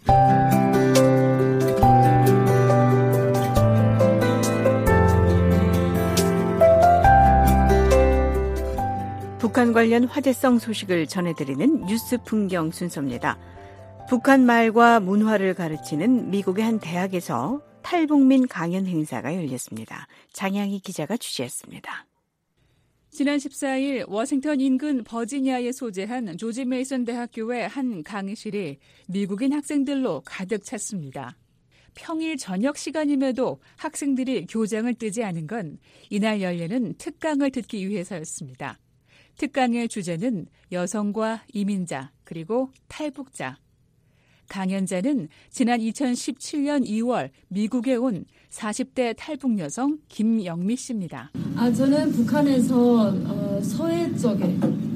북한 관련 화제성 소식을 전해드리는 뉴스 풍경 순서입니다. 북한 말과 문화를 가르치는 미국의 한 대학에서 탈북민 강연 행사가 열렸습니다. 장양희 기자가 취재했습니다. 지난 14일 워싱턴 인근 버지니아에 소재한 조지 메이슨 대학교의 한 강의실이 미국인 학생들로 가득 찼습니다. 평일 저녁 시간임에도 학생들이 교장을 뜨지 않은 건 이날 열리는 특강을 듣기 위해서였습니다. 특강의 주제는 여성과 이민자 그리고 탈북자. 강연자는 지난 2017년 2월 미국에 온 40대 탈북 여성 김영미 씨입니다. 저는 북한에서 서해 쪽에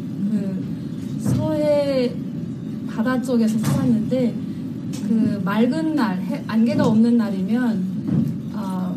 서해 바다 쪽에서 살았는데 그 맑은 날 안개가 없는 날이면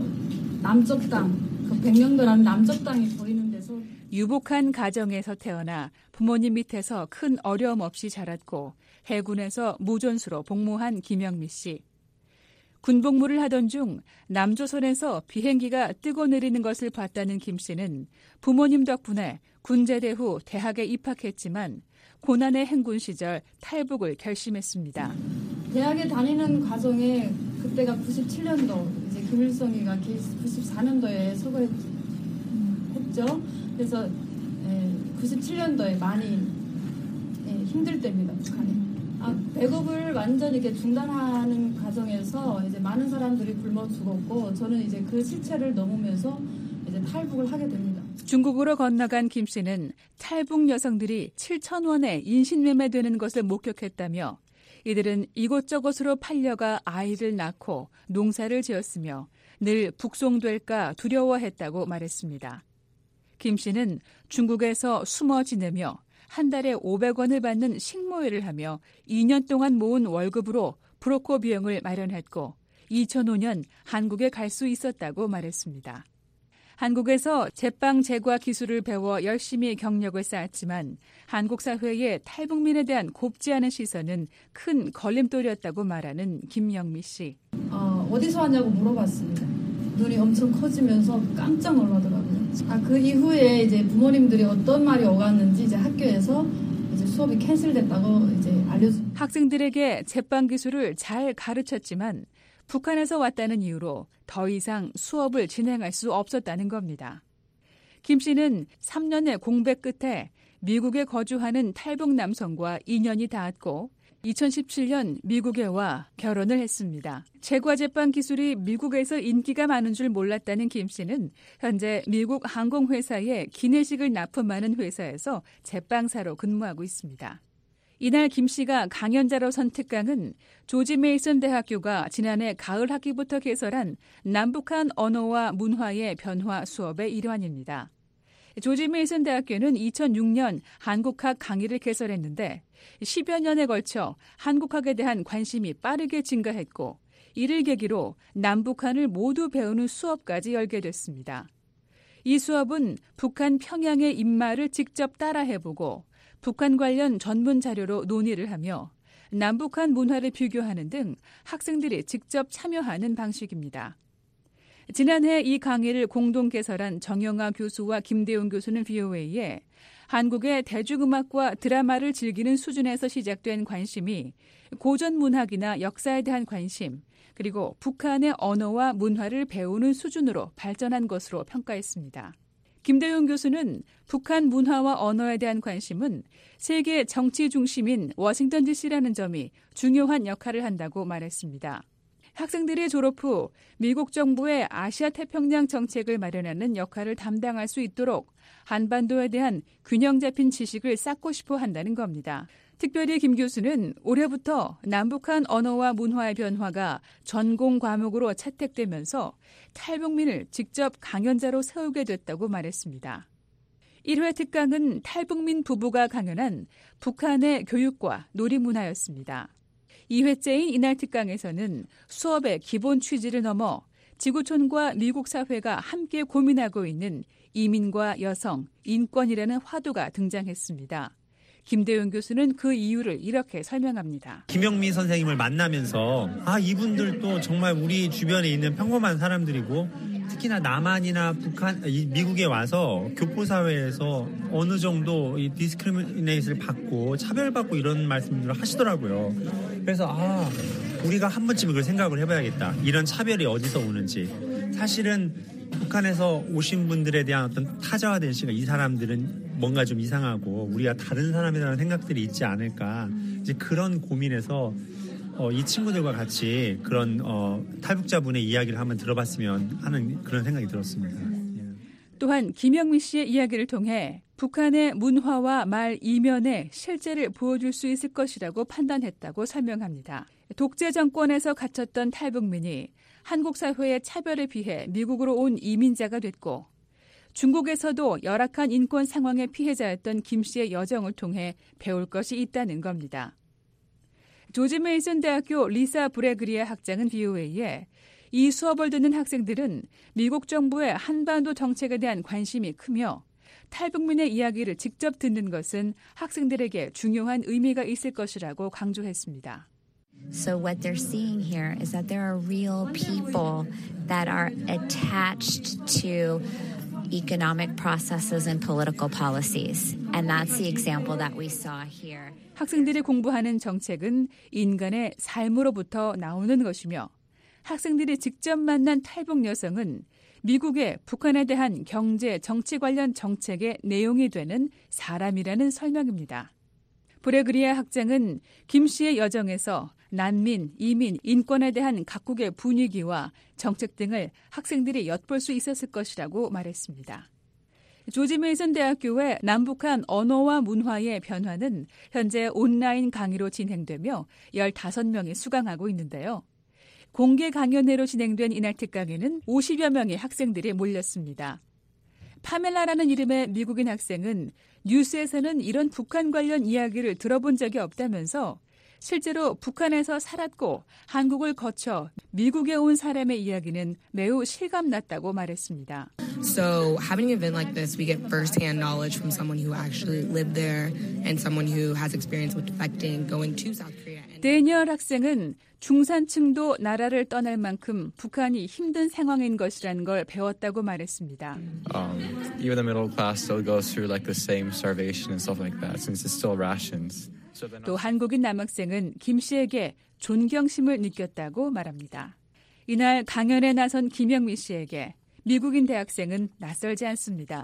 남쪽 땅, 그 백령도라는 남쪽 땅이 보이는 데서 유복한 가정에서 태어나 부모님 밑에서 큰 어려움 없이 자랐고 해군에서 무전수로 복무한 김영미 씨. 군복무를 하던 중 남조선에서 비행기가 뜨고 내리는 것을 봤다는 김 씨는 부모님 덕분에 군제대 후 대학에 입학했지만 고난의 행군 시절 탈북을 결심했습니다. 대학에 다니는 과정에 그때가 97년도 이제 김일성이가 94년도에 서거했죠. 그래서 97년도에 많이 힘들 때입니다, 북한이. 배급을 완전히 이렇게 중단하는 과정에서 이제 많은 사람들이 굶어 죽었고 저는 이제 그 실체를 넘으면서 이제 탈북을 하게 됩니다. 중국으로 건너간 김 씨는 탈북 여성들이 7,000원에 인신매매되는 것을 목격했다며 이들은 이곳저곳으로 팔려가 아이를 낳고 농사를 지었으며 늘 북송될까 두려워했다고 말했습니다. 김 씨는 중국에서 숨어 지내며 한 달에 500원을 받는 식모일을 하며 2년 동안 모은 월급으로 브로커 비용을 마련했고 2005년 한국에 갈 수 있었다고 말했습니다. 한국에서 제빵 제과 기술을 배워 열심히 경력을 쌓았지만 한국 사회의 탈북민에 대한 곱지 않은 시선은 큰 걸림돌이었다고 말하는 김영미 씨. 어디서 왔냐고 물어봤습니다. 눈이 엄청 커지면서 깜짝 놀라더라고요. 그 이후에 이제 부모님들이 어떤 말이 오갔는지 이제 학교에서 이제 수업이 캔슬됐다고 이제 알려줍니다. 학생들에게 제빵 기술을 잘 가르쳤지만 북한에서 왔다는 이유로 더 이상 수업을 진행할 수 없었다는 겁니다. 김 씨는 3년의 공백 끝에 미국에 거주하는 탈북 남성과 인연이 닿았고 2017년 미국에 와 결혼을 했습니다. 제과 제빵 기술이 미국에서 인기가 많은 줄 몰랐다는 김 씨는 현재 미국 항공회사의 기내식을 납품하는 회사에서 제빵사로 근무하고 있습니다. 이날 김 씨가 강연자로 선 특강은 조지 메이슨 대학교가 지난해 가을 학기부터 개설한 남북한 언어와 문화의 변화 수업의 일환입니다. 조지 메이슨 대학교는 2006년 한국학 강의를 개설했는데 10여 년에 걸쳐 한국학에 대한 관심이 빠르게 증가했고 이를 계기로 남북한을 모두 배우는 수업까지 열게 됐습니다. 이 수업은 북한 평양의 입마를 직접 따라해보고 북한 관련 전문 자료로 논의를 하며 남북한 문화를 비교하는 등 학생들이 직접 참여하는 방식입니다. 지난해 이 강의를 공동 개설한 정영아 교수와 김대웅 교수는 VOA에 한국의 대중음악과 드라마를 즐기는 수준에서 시작된 관심이 고전 문학이나 역사에 대한 관심, 그리고 북한의 언어와 문화를 배우는 수준으로 발전한 것으로 평가했습니다. 김대웅 교수는 북한 문화와 언어에 대한 관심은 세계 정치 중심인 워싱턴 DC라는 점이 중요한 역할을 한다고 말했습니다. 학생들이 졸업 후 미국 정부의 아시아 태평양 정책을 마련하는 역할을 담당할 수 있도록 한반도에 대한 균형 잡힌 지식을 쌓고 싶어 한다는 겁니다. 특별히 김 교수는 올해부터 남북한 언어와 문화의 변화가 전공 과목으로 채택되면서 탈북민을 직접 강연자로 세우게 됐다고 말했습니다. 1회 특강은 탈북민 부부가 강연한 북한의 교육과 놀이문화였습니다. 2회째인 이날 특강에서는 수업의 기본 취지를 넘어 지구촌과 미국 사회가 함께 고민하고 있는 이민과 여성, 인권이라는 화두가 등장했습니다. 김대웅 교수는 그 이유를 이렇게 설명합니다. 김영민 선생님을 만나면서 이분들도 정말 우리 주변에 있는 평범한 사람들이고 특히나 남한이나 북한, 미국에 와서 교포사회에서 어느 정도 이 디스크리미네이션을 받고 차별받고 이런 말씀들을 하시더라고요. 그래서 우리가 한 번쯤 그걸 생각을 해봐야겠다. 이런 차별이 어디서 오는지. 사실은 북한에서 오신 분들에 대한 어떤 타자화된 시각, 이 사람들은 뭔가 좀 이상하고 우리가 다른 사람이라는 생각들이 있지 않을까. 이제 그런 고민에서 이 친구들과 같이 그런 탈북자분의 이야기를 한번 들어봤으면 하는 그런 생각이 들었습니다. 또한 김영민 씨의 이야기를 통해 북한의 문화와 말 이면의 실제를 보여줄 수 있을 것이라고 판단했다고 설명합니다. 독재 정권에서 갇혔던 탈북민이 한국 사회의 차별에 비해 미국으로 온 이민자가 됐고 중국에서도 열악한 인권 상황의 피해자였던 김 씨의 여정을 통해 배울 것이 있다는 겁니다. 조지 메이슨 대학교 리사 브레그리아 학장은 VOA에 이 수업을 듣는 학생들은 미국 정부의 한반도 정책에 대한 관심이 크며 탈북민의 이야기를 직접 듣는 것은 학생들에게 중요한 의미가 있을 것이라고 강조했습니다. So what they're seeing here is that there are real people that are attached to economic processes and political policies. And that's the example that we saw here. 학생들이 공부하는 정책은 인간의 삶으로부터 나오는 것이며 학생들이 직접 만난 탈북 여성은 미국의 북한에 대한 경제, 정치 관련 정책의 내용이 되는 사람이라는 설명입니다. 브레그리아 학장은 김 씨의 여정에서 난민, 이민, 인권에 대한 각국의 분위기와 정책 등을 학생들이 엿볼 수 있었을 것이라고 말했습니다. 조지 메이슨 대학교의 남북한 언어와 문화의 변화는 현재 온라인 강의로 진행되며 15명이 수강하고 있는데요. 공개 강연회로 진행된 이날 특강에는 50여 명의 학생들이 몰렸습니다. 파멜라라는 이름의 미국인 학생은 뉴스에서는 이런 북한 관련 이야기를 들어본 적이 없다면서 실제로 북한에서 살았고 한국을 거쳐 미국에 온 사람의 이야기는 매우 실감났다고 말했습니다. So having an event like this, we get first-hand knowledge from someone who actually lived there and someone who has experience with defecting, going to South Korea. 데니얼 학생은 중산층도 나라를 떠날 만큼 북한이 힘든 상황인 것이라는 걸 배웠다고 말했습니다. Even the middle class still goes through like the same starvation and stuff like that, since it's still rations. 또 한국인 남학생은 김 씨에게 존경심을 느꼈다고 말합니다. 이날 강연에 나선 김영민 씨에게 미국인 대학생은 낯설지 않습니다.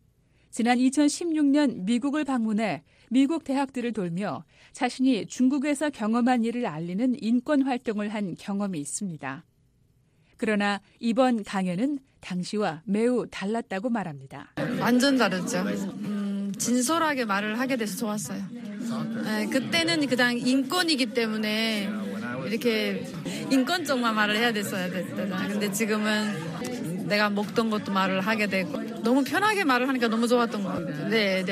지난 2016년 미국을 방문해 미국 대학들을 돌며 자신이 중국에서 경험한 일을 알리는 인권 활동을 한 경험이 있습니다. 그러나 이번 강연은 당시와 매우 달랐다고 말합니다. 완전 다르죠. 진솔하게 말을 하게 돼서 좋았어요. 그때는 그냥 인권이기 때문에 이렇게 인권 쪽만 말을 해야 됐어야 됐다. 근데 지금은 내가 먹던 것도 말을 하게 되고 너무 편하게 말을 하니까 너무 좋았던 것 같아요. 네.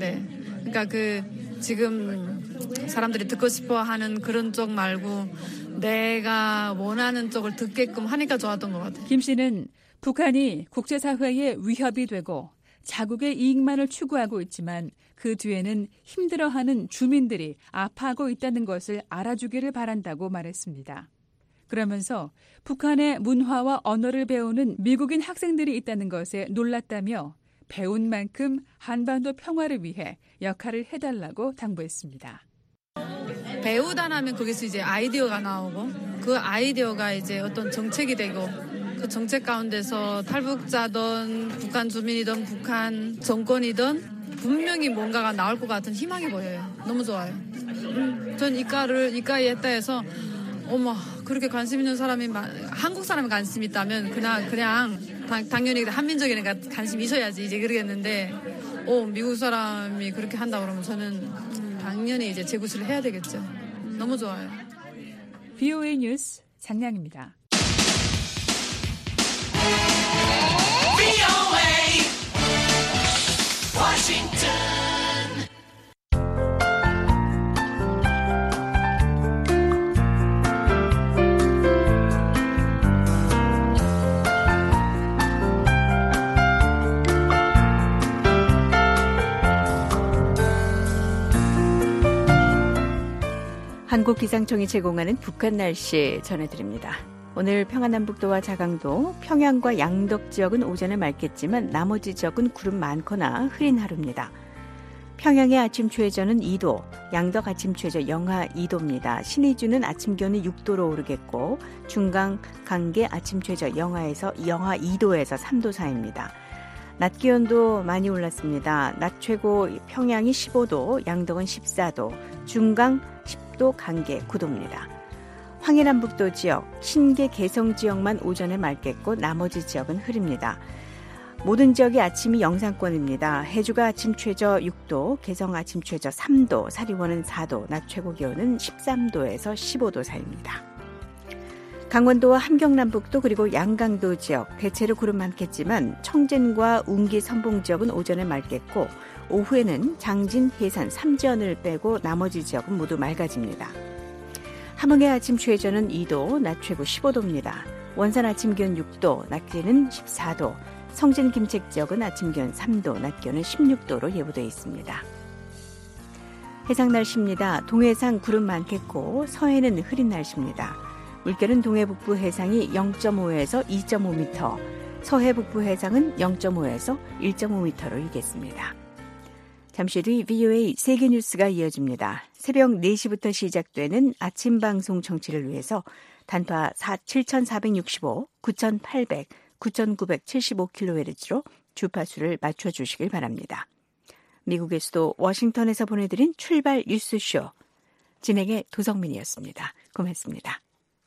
그러니까 지금 사람들이 듣고 싶어하는 그런 쪽 말고 내가 원하는 쪽을 듣게끔 하니까 좋았던 것 같아요. 김 씨는 북한이 국제사회의 위협이 되고 자국의 이익만을 추구하고 있지만 그 뒤에는 힘들어하는 주민들이 아파하고 있다는 것을 알아주기를 바란다고 말했습니다. 그러면서 북한의 문화와 언어를 배우는 미국인 학생들이 있다는 것에 놀랐다며 배운 만큼 한반도 평화를 위해 역할을 해달라고 당부했습니다. 배우다 나면 거기서 이제 아이디어가 나오고 그 아이디어가 이제 어떤 정책이 되고 그 정책 가운데서 탈북자든 북한 주민이든 북한 정권이든 분명히 뭔가가 나올 것 같은 희망이 보여요. 너무 좋아요. 전 이과에 했다 해서 어머 그렇게 관심 있는 사람이 한국 사람이 관심 있다면 그냥 당연히 한민족이니까 관심 있어야지 이제 그러겠는데 미국 사람이 그렇게 한다 그러면 저는 당연히 이제 재구실을 해야 되겠죠. 너무 좋아요. VOA 뉴스 장량입니다. 한국기상청이 제공하는 북한 날씨 전해드립니다. 오늘 평안남북도와 자강도, 평양과 양덕 지역은 오전에 맑겠지만 나머지 지역은 구름 많거나 흐린 하루입니다. 평양의 아침 최저는 2도, 양덕 아침 최저 영하 2도입니다. 신의주는 아침 기온이 6도로 오르겠고 중강, 강계 아침 최저 영하에서 영하 2도에서 3도 사이입니다. 낮 기온도 많이 올랐습니다. 낮 최고 평양이 15도, 양덕은 14도, 중강 10도, 강계 9도입니다. 황해남북도 지역, 신계 개성 지역만 오전에 맑겠고 나머지 지역은 흐립니다. 모든 지역이 아침이 영상권입니다. 해주가 아침 최저 6도, 개성 아침 최저 3도, 사리원은 4도, 낮 최고 기온은 13도에서 15도 사이입니다. 강원도와 함경남북도 그리고 양강도 지역, 대체로 구름 많겠지만 청진과 운기 선봉 지역은 오전에 맑겠고 오후에는 장진, 해산, 삼지연을 빼고 나머지 지역은 모두 맑아집니다. 함흥의 아침 최저는 2도, 낮 최고 15도입니다. 원산 아침 기온 6도, 낮 기온은 14도, 성진 김책 지역은 아침 기온 3도, 낮 기온은 16도로 예보되어 있습니다. 해상 날씨입니다. 동해상 구름 많겠고 서해는 흐린 날씨입니다. 물결은 동해 북부 해상이 0.5에서 2.5m, 서해 북부 해상은 0.5에서 1.5m로 일겠습니다. 잠시 뒤 VOA 세계뉴스가 이어집니다. 새벽 4시부터 시작되는 아침 방송 청취를 위해서 단파 7465, 9800, 9975kHz로 주파수를 맞춰주시길 바랍니다. 미국의 수도 워싱턴에서 보내드린 출발 뉴스쇼. 진행의 도성민이었습니다. 고맙습니다.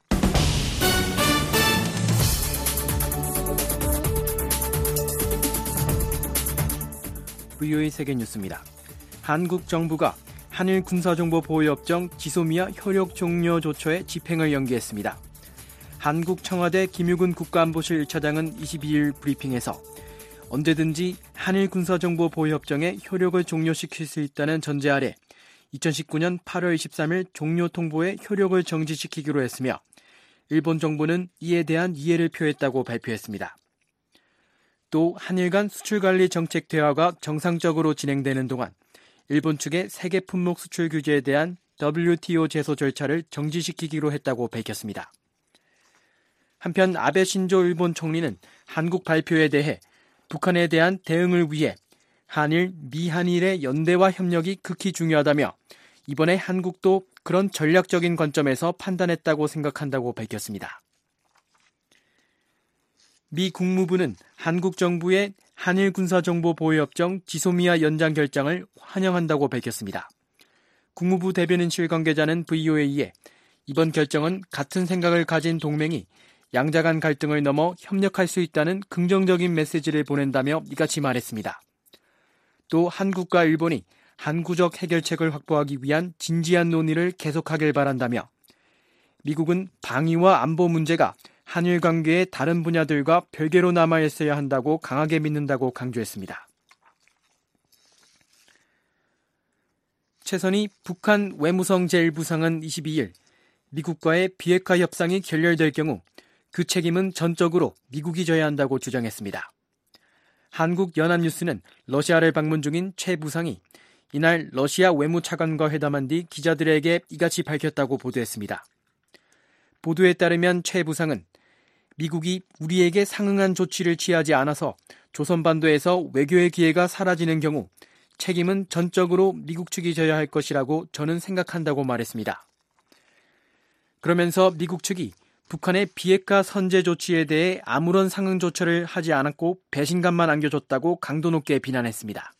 VOA 세계뉴스입니다. 한국 정부가 한일 군사정보보호협정 지소미아 효력 종료 조처의 집행을 연기했습니다. 한국 청와대 김유근 국가안보실 1차장은 22일 브리핑에서 언제든지 한일 군사정보보호협정의 효력을 종료시킬 수 있다는 전제 아래 2019년 8월 23일 종료 통보의 효력을 정지시키기로 했으며 일본 정부는 이에 대한 이해를 표했다고 발표했습니다. 또 한일 간 수출관리 정책 대화가 정상적으로 진행되는 동안 일본 측의 세계 품목 수출 규제에 대한 WTO 제소 절차를 정지시키기로 했다고 밝혔습니다. 한편 아베 신조 일본 총리는 한국 발표에 대해 북한에 대한 대응을 위해 한일, 미한일의 연대와 협력이 극히 중요하다며 이번에 한국도 그런 전략적인 관점에서 판단했다고 생각한다고 밝혔습니다. 미 국무부는 한국 정부의 한일 군사정보보호협정 지소미아 연장 결정을 환영한다고 밝혔습니다. 국무부 대변인실 관계자는 VOA에 이번 결정은 같은 생각을 가진 동맹이 양자 간 갈등을 넘어 협력할 수 있다는 긍정적인 메시지를 보낸다며 이같이 말했습니다. 또 한국과 일본이 항구적 해결책을 확보하기 위한 진지한 논의를 계속하길 바란다며 미국은 방위와 안보 문제가 한일 관계의 다른 분야들과 별개로 남아있어야 한다고 강하게 믿는다고 강조했습니다. 최선희 북한 외무성 제1부상은 22일 미국과의 비핵화 협상이 결렬될 경우 그 책임은 전적으로 미국이 져야 한다고 주장했습니다. 한국연합뉴스는 러시아를 방문 중인 최 부상이 이날 러시아 외무차관과 회담한 뒤 기자들에게 이같이 밝혔다고 보도했습니다. 보도에 따르면 최 부상은 미국이 우리에게 상응한 조치를 취하지 않아서 조선반도에서 외교의 기회가 사라지는 경우 책임은 전적으로 미국 측이 져야 할 것이라고 저는 생각한다고 말했습니다. 그러면서 미국 측이 북한의 비핵화 선제 조치에 대해 아무런 상응 조처를 하지 않았고 배신감만 안겨줬다고 강도 높게 비난했습니다.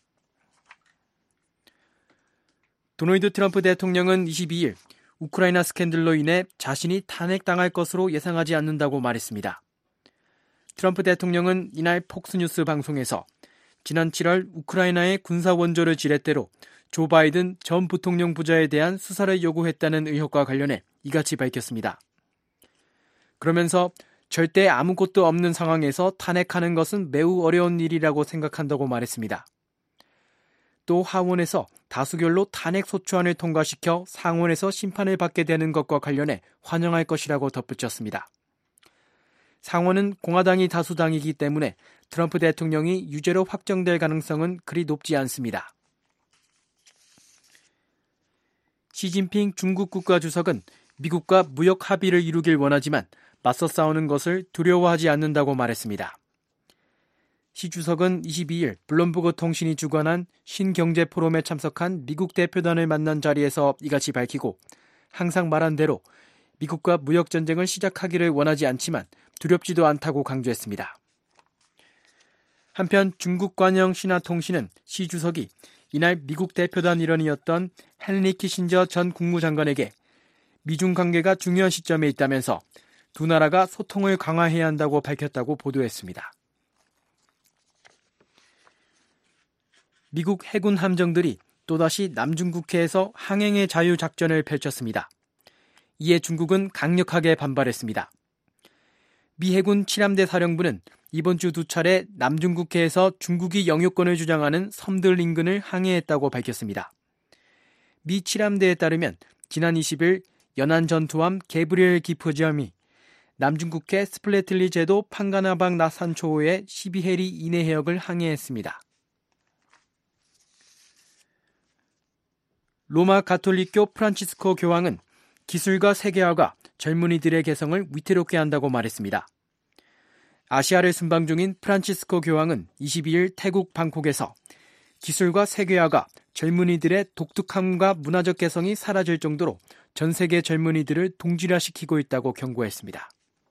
도널드 트럼프 대통령은 22일 우크라이나 스캔들로 인해 자신이 탄핵당할 것으로 예상하지 않는다고 말했습니다. 트럼프 대통령은 이날 폭스뉴스 방송에서 지난 7월 우크라이나의 군사 원조를 지렛대로 조 바이든 전 부통령 부자에 대한 수사를 요구했다는 의혹과 관련해 이같이 밝혔습니다. 그러면서 절대 아무것도 없는 상황에서 탄핵하는 것은 매우 어려운 일이라고 생각한다고 말했습니다. 또 하원에서 다수결로 탄핵 소추안을 통과시켜 상원에서 심판을 받게 되는 것과 관련해 환영할 것이라고 덧붙였습니다. 상원은 공화당이 다수당이기 때문에 트럼프 대통령이 유죄로 확정될 가능성은 그리 높지 않습니다. 시진핑 중국 국가주석은 미국과 무역 합의를 이루길 원하지만 맞서 싸우는 것을 두려워하지 않는다고 말했습니다. 시 주석은 22일 블룸버그 통신이 주관한 신경제 포럼에 참석한 미국 대표단을 만난 자리에서 이같이 밝히고 항상 말한 대로 미국과 무역 전쟁을 시작하기를 원하지 않지만 두렵지도 않다고 강조했습니다. 한편 중국 관영 신화통신은 시 주석이 이날 미국 대표단 일원이었던 헨리 키신저 전 국무장관에게 미중 관계가 중요한 시점에 있다면서 두 나라가 소통을 강화해야 한다고 밝혔다고 보도했습니다. 미국 해군 함정들이 또다시 남중국해에서 항행의 자유 작전을 펼쳤습니다. 이에 중국은 강력하게 반발했습니다. 미 해군 7함대 사령부는 이번 주 두 차례 남중국해에서 중국이 영유권을 주장하는 섬들 인근을 항해했다고 밝혔습니다. 미 7함대에 따르면 지난 20일 연안 전투함 게브리엘 기프점이 남중국해 스플래틀리 제도 판가나방 나산초호의 12해리 이내 해역을 항해했습니다. 로마 가톨릭교 프란치스코 교황은 기술과 세계화가 젊은이들의 개성을 위태롭게 한다고 말했습니다. 아시아를 순방 중인 프란치스코 교황은 22일 태국 방콕에서 기술과 세계화가 젊은이들의 독특함과 문화적 개성이 사라질 정도로 전 세계 젊은이들을 동질화시키고 있다고 경고했습니다.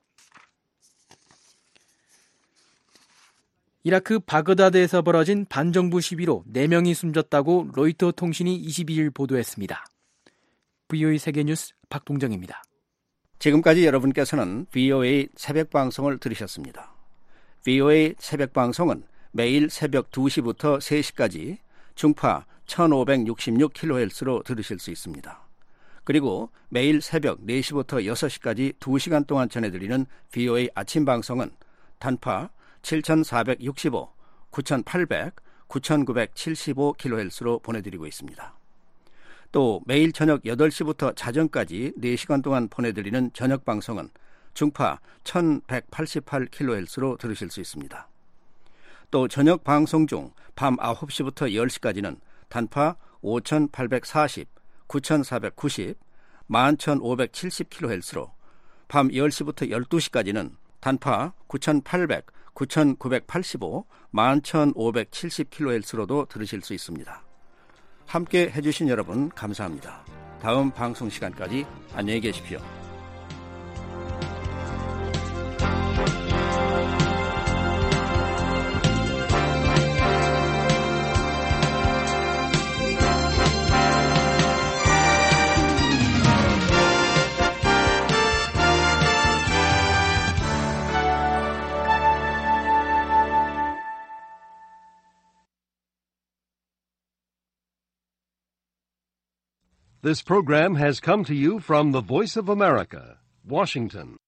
이라크 바그다드에서 벌어진 반정부 시위로 4명이 숨졌다고 로이터 통신이 22일 보도했습니다. VOA 세계뉴스 박동정입니다. 지금까지 여러분께서는 VOA 새벽방송을 들으셨습니다. VOA 새벽방송은 매일 새벽 2시부터 3시까지 중파 1566kHz로 들으실 수 있습니다. 그리고 매일 새벽 4시부터 6시까지 2시간 동안 전해드리는 VOA 아침방송은 단파 7465, 9800, 9975kHz로 보내드리고 있습니다. 또 매일 저녁 8시부터 자정까지 4시간 동안 보내드리는 저녁방송은 중파 1188kHz로 들으실 수 있습니다. 또 저녁 방송 중 밤 9시부터 10시까지는 단파 5840, 9490, 11570kHz로 밤 10시부터 12시까지는 단파 9800, 9985, 11570kHz로도 들으실 수 있습니다. 함께 해주신 여러분 감사합니다. 다음 방송 시간까지 안녕히 계십시오. This program has come to you from the Voice of America, Washington.